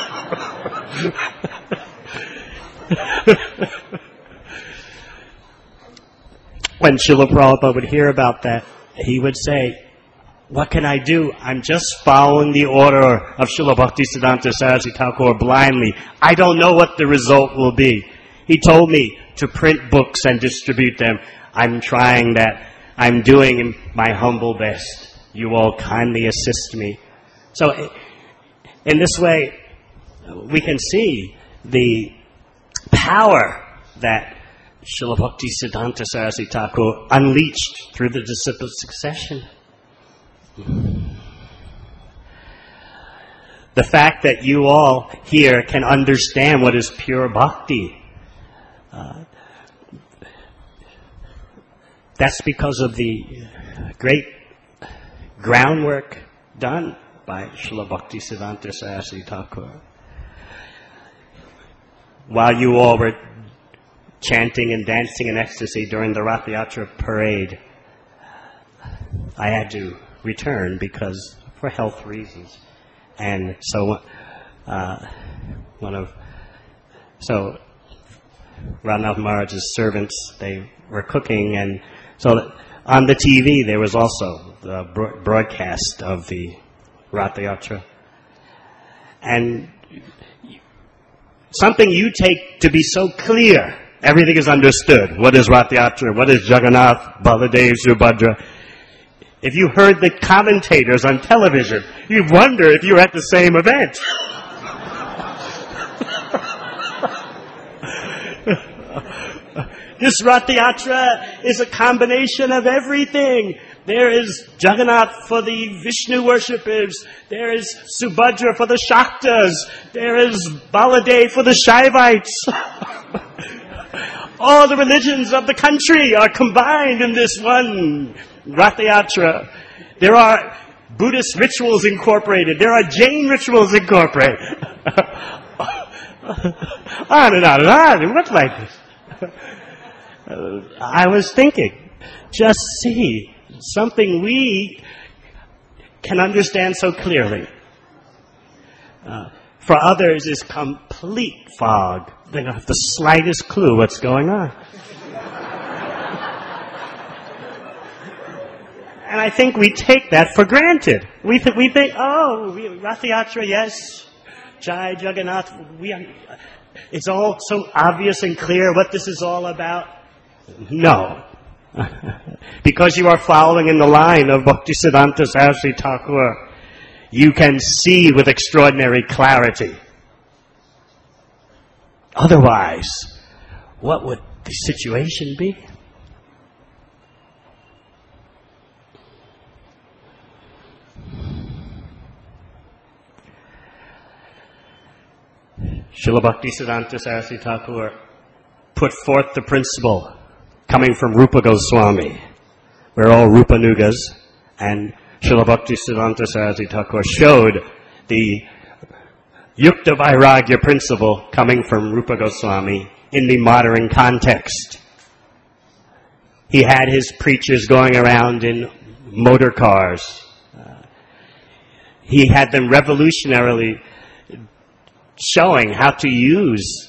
When Srila Prabhupada would hear about that, he would say, "What can I do? I'm just following the order of Srila Bhaktisiddhanta Saraswati Thakur blindly. I don't know what the result will be. He told me to print books and distribute them. I'm trying that. I'm doing my humble best. You all kindly assist me." So in this way, we can see the power that Srila Bhaktisiddhanta Saraswati Thakur unleashed through the disciple succession. The fact that you all here can understand what is pure bhakti, that's because of the great groundwork done by Srila Bhaktisiddhanta Saraswati Thakur. While you all were chanting and dancing in ecstasy during the Rath Yatra parade, I had to return because for health reasons. And so Radhanath Maharaj's servants, they were cooking, and so on the TV there was also the broadcast of the Rath Yatra. And something you take to be so clear, everything is understood. What is Rath Yatra? What is Jagannath, Baladev, Subhadra? If you heard the commentators on television, you'd wonder if you were at the same event. This Rath Yatra is a combination of everything. There is Jagannath for the Vishnu worshippers. There is Subhadra for the Shaktas. There is Baladev for the Shaivites. All the religions of the country are combined in this one Rath Yatra. There are Buddhist rituals incorporated. There are Jain rituals incorporated. On and on and on. It looked like this. I was thinking, just see something we can understand so clearly. For others is complete fog. They don't have the slightest clue what's going on. And I think we take that for granted. We think, Rath Yatra, yes, Jai Jagannath, it's all so obvious and clear what this is all about. No. Because you are following in the line of Bhaktisiddhanta Saraswati Thakur, you can see with extraordinary clarity. Otherwise, what would the situation be? Srila Bhaktisiddhanta Saraswati Thakur put forth the principle coming from Rupa Goswami. We're all Rupanugas, and Srila Bhaktisiddhanta Saraswati Thakur showed the Yukta Vairagya principle coming from Rupa Goswami in the modern context. He had his preachers going around in motor cars. He had them revolutionarily showing how to use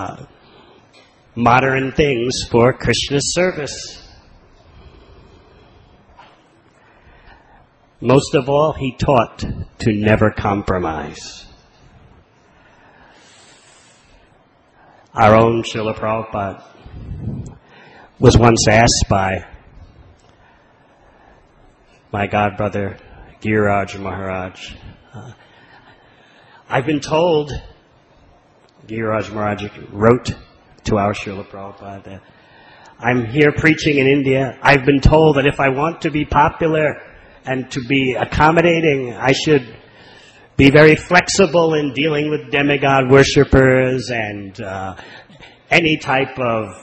modern things for Krishna's service. Most of all, he taught to never compromise. Our own Srila Prabhupada was once asked by my godbrother, Giriraj Maharaj, I've been told, Giriraj Maharaj wrote to our Srila Prabhupada, that I'm here preaching in India. I've been told that if I want to be popular and to be accommodating, I should be very flexible in dealing with demigod worshippers and any type of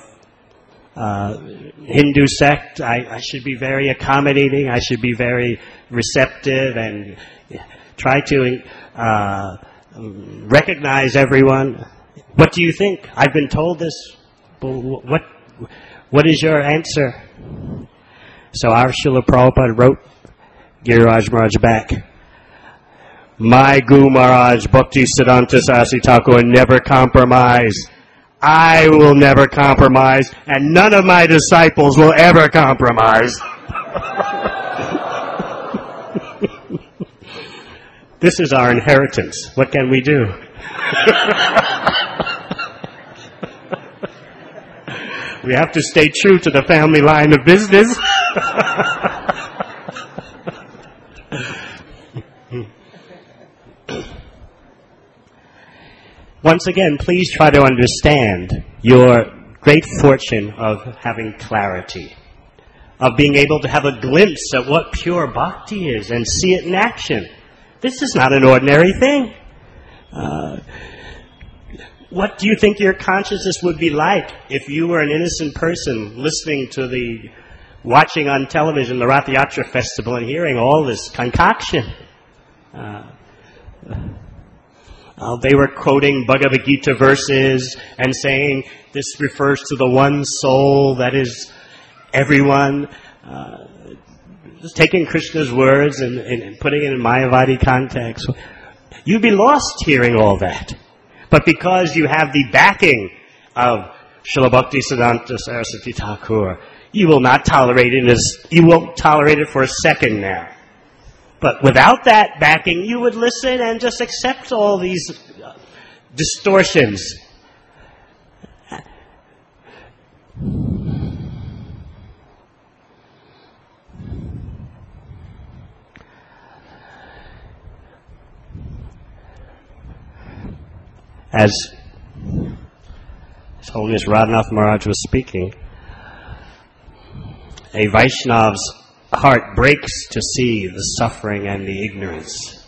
Hindu sect. I should be very accommodating. I should be very receptive and try to recognize everyone. What do you think? I've been told this. What is your answer? So our Srila Prabhupada wrote Giriraj Maharaj back, my Guru Maharaj Bhaktisiddhanta Saraswati Thakur never compromised. I will never compromise, and none of my disciples will ever compromise. This is our inheritance. What can we do? We have to stay true to the family line of business. Once again, please try to understand your great fortune of having clarity, of being able to have a glimpse at what pure bhakti is and see it in action. This is not an ordinary thing. What do you think your consciousness would be like if you were an innocent person listening to watching on television the Rath Yatra festival and hearing all this concoction? They were quoting Bhagavad Gita verses and saying this refers to the one soul that is everyone. Just taking Krishna's words and putting it in Mayavadi context. You'd be lost hearing all that. But because you have the backing of Srila Bhaktisiddhanta Saraswati Thakur, you will not tolerate it. You won't tolerate it for a second now. But without that backing, you would listen and just accept all these distortions. As Holiness Radhanath Maharaj was speaking, a Vaishnava's heart breaks to see the suffering and the ignorance.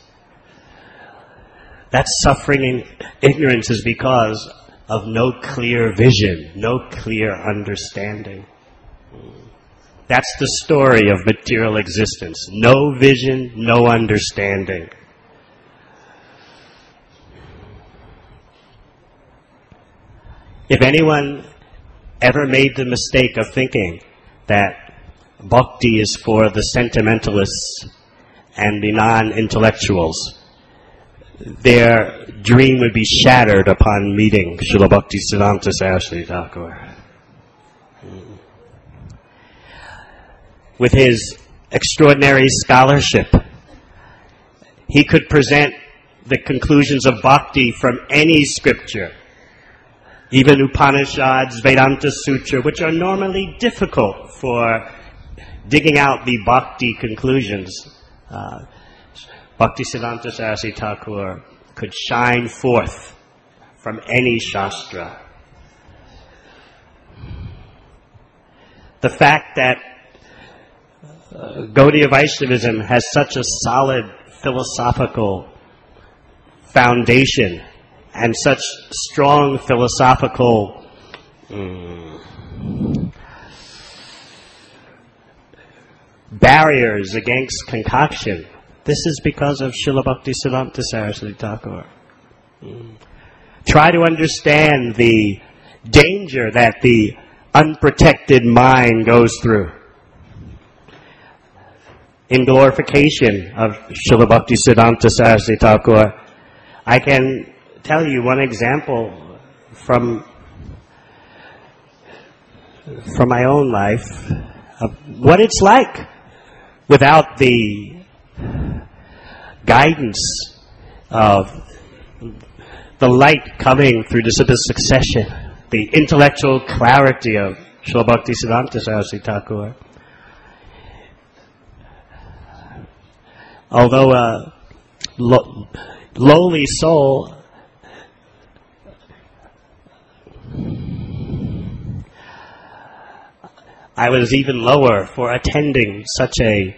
That suffering and ignorance is because of no clear vision, no clear understanding. That's the story of material existence. No vision, no understanding. If anyone ever made the mistake of thinking that bhakti is for the sentimentalists and the non-intellectuals, their dream would be shattered upon meeting Srila Bhaktisiddhanta Saraswati Thakur. With his extraordinary scholarship, he could present the conclusions of bhakti from any scripture, even Upanishads, Vedanta Sutra, which are normally difficult for digging out the bhakti conclusions. Bhaktisiddhanta Saraswati Thakur could shine forth from any shastra. The fact that Gaudiya Vaishnavism has such a solid philosophical foundation and such strong philosophical barriers against concoction. This is because of Srila Bhaktisiddhanta Saraswati Thakur. Try to understand the danger that the unprotected mind goes through. In glorification of Srila Bhaktisiddhanta Saraswati Thakur, I can tell you one example from my own life of what it's like without the guidance of the light coming through disciple succession, the intellectual clarity of Srila Bhaktisiddhanta Saraswati Thakur. Although a lowly soul, I was even lower for attending such a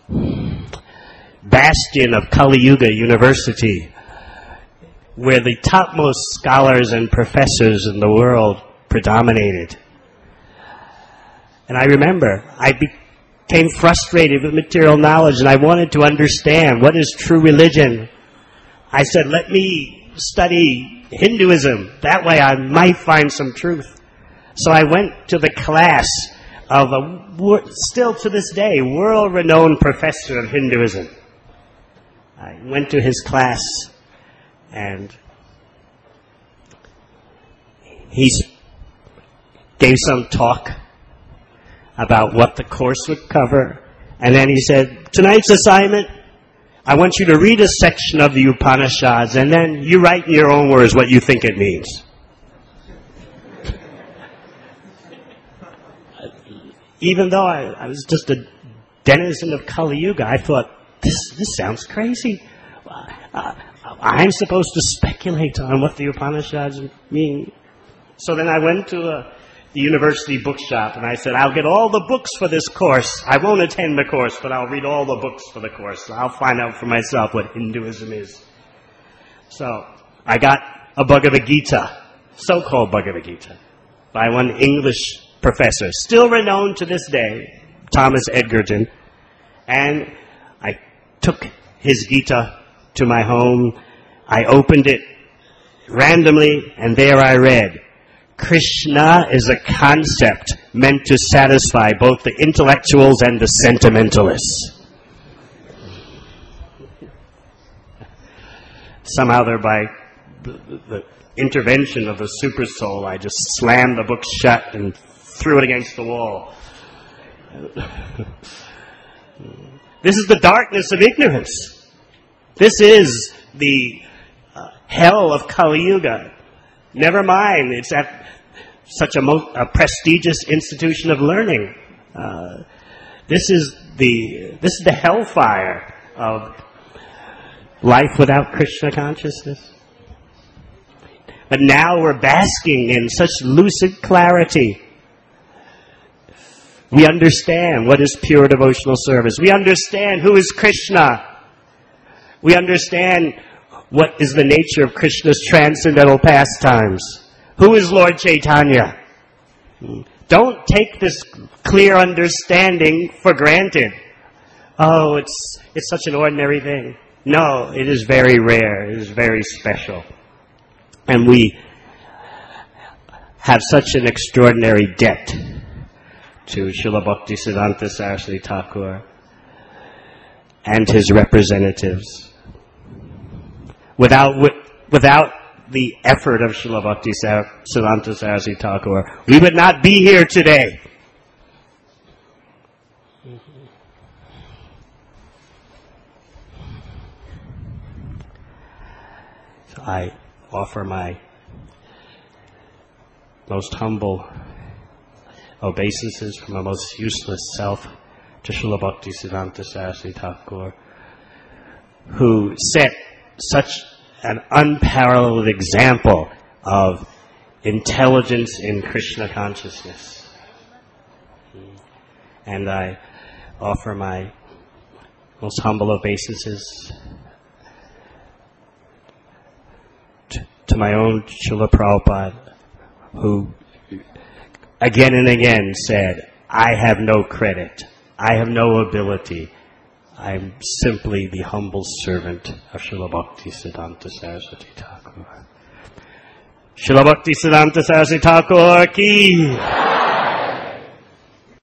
bastion of Kali Yuga University, where the topmost scholars and professors in the world predominated. And I remember I became frustrated with material knowledge, and I wanted to understand what is true religion. I said, let me study Hinduism. That way I might find some truth. So I went to the class of a, still to this day, world-renowned professor of Hinduism. I went to his class, and he gave some talk about what the course would cover. And then he said, tonight's assignment, I want you to read a section of the Upanishads, and then you write in your own words what you think it means. Even though I was just a denizen of Kali Yuga, I thought, this sounds crazy. I'm supposed to speculate on what the Upanishads mean. So then I went to the university bookshop, and I said, I'll get all the books for this course. I won't attend the course, but I'll read all the books for the course. I'll find out for myself what Hinduism is. So I got a Bhagavad Gita, so-called Bhagavad Gita, by one English professor, still renowned to this day, Thomas Edgerton. And I took his Gita to my home. I opened it randomly, and there I read, Krishna is a concept meant to satisfy both the intellectuals and the sentimentalists. Somehow there, by the intervention of the super soul, I just slammed the book shut and threw it against the wall. This is the darkness of ignorance. This is the hell of Kali Yuga. Never mind, it's at such a prestigious institution of learning. This is the hellfire of life without Krishna consciousness. But now we're basking in such lucid clarity. We understand what is pure devotional service. We understand who is Krishna. We understand what is the nature of Krishna's transcendental pastimes. Who is Lord Chaitanya? Don't take this clear understanding for granted. Oh, it's such an ordinary thing. No, it is very rare. It is very special. And we have such an extraordinary debt to Srila Bhaktisiddhanta Saraswati Thakur and his representatives. Without the effort of Srila Bhaktisiddhanta Saraswati Thakur, we would not be here today. So I offer my most humble obeisances from my most useless self to Srila Bhaktisiddhanta Saraswati Thakur, who set such an unparalleled example of intelligence in Krishna consciousness. And I offer my most humble obeisances to my own Srila Prabhupada, who again and again said, I have no credit, I have no ability, I'm simply the humble servant of Srila Bhaktisiddhanta Saraswati Thakur. Srila Bhaktisiddhanta Saraswati Thakur ki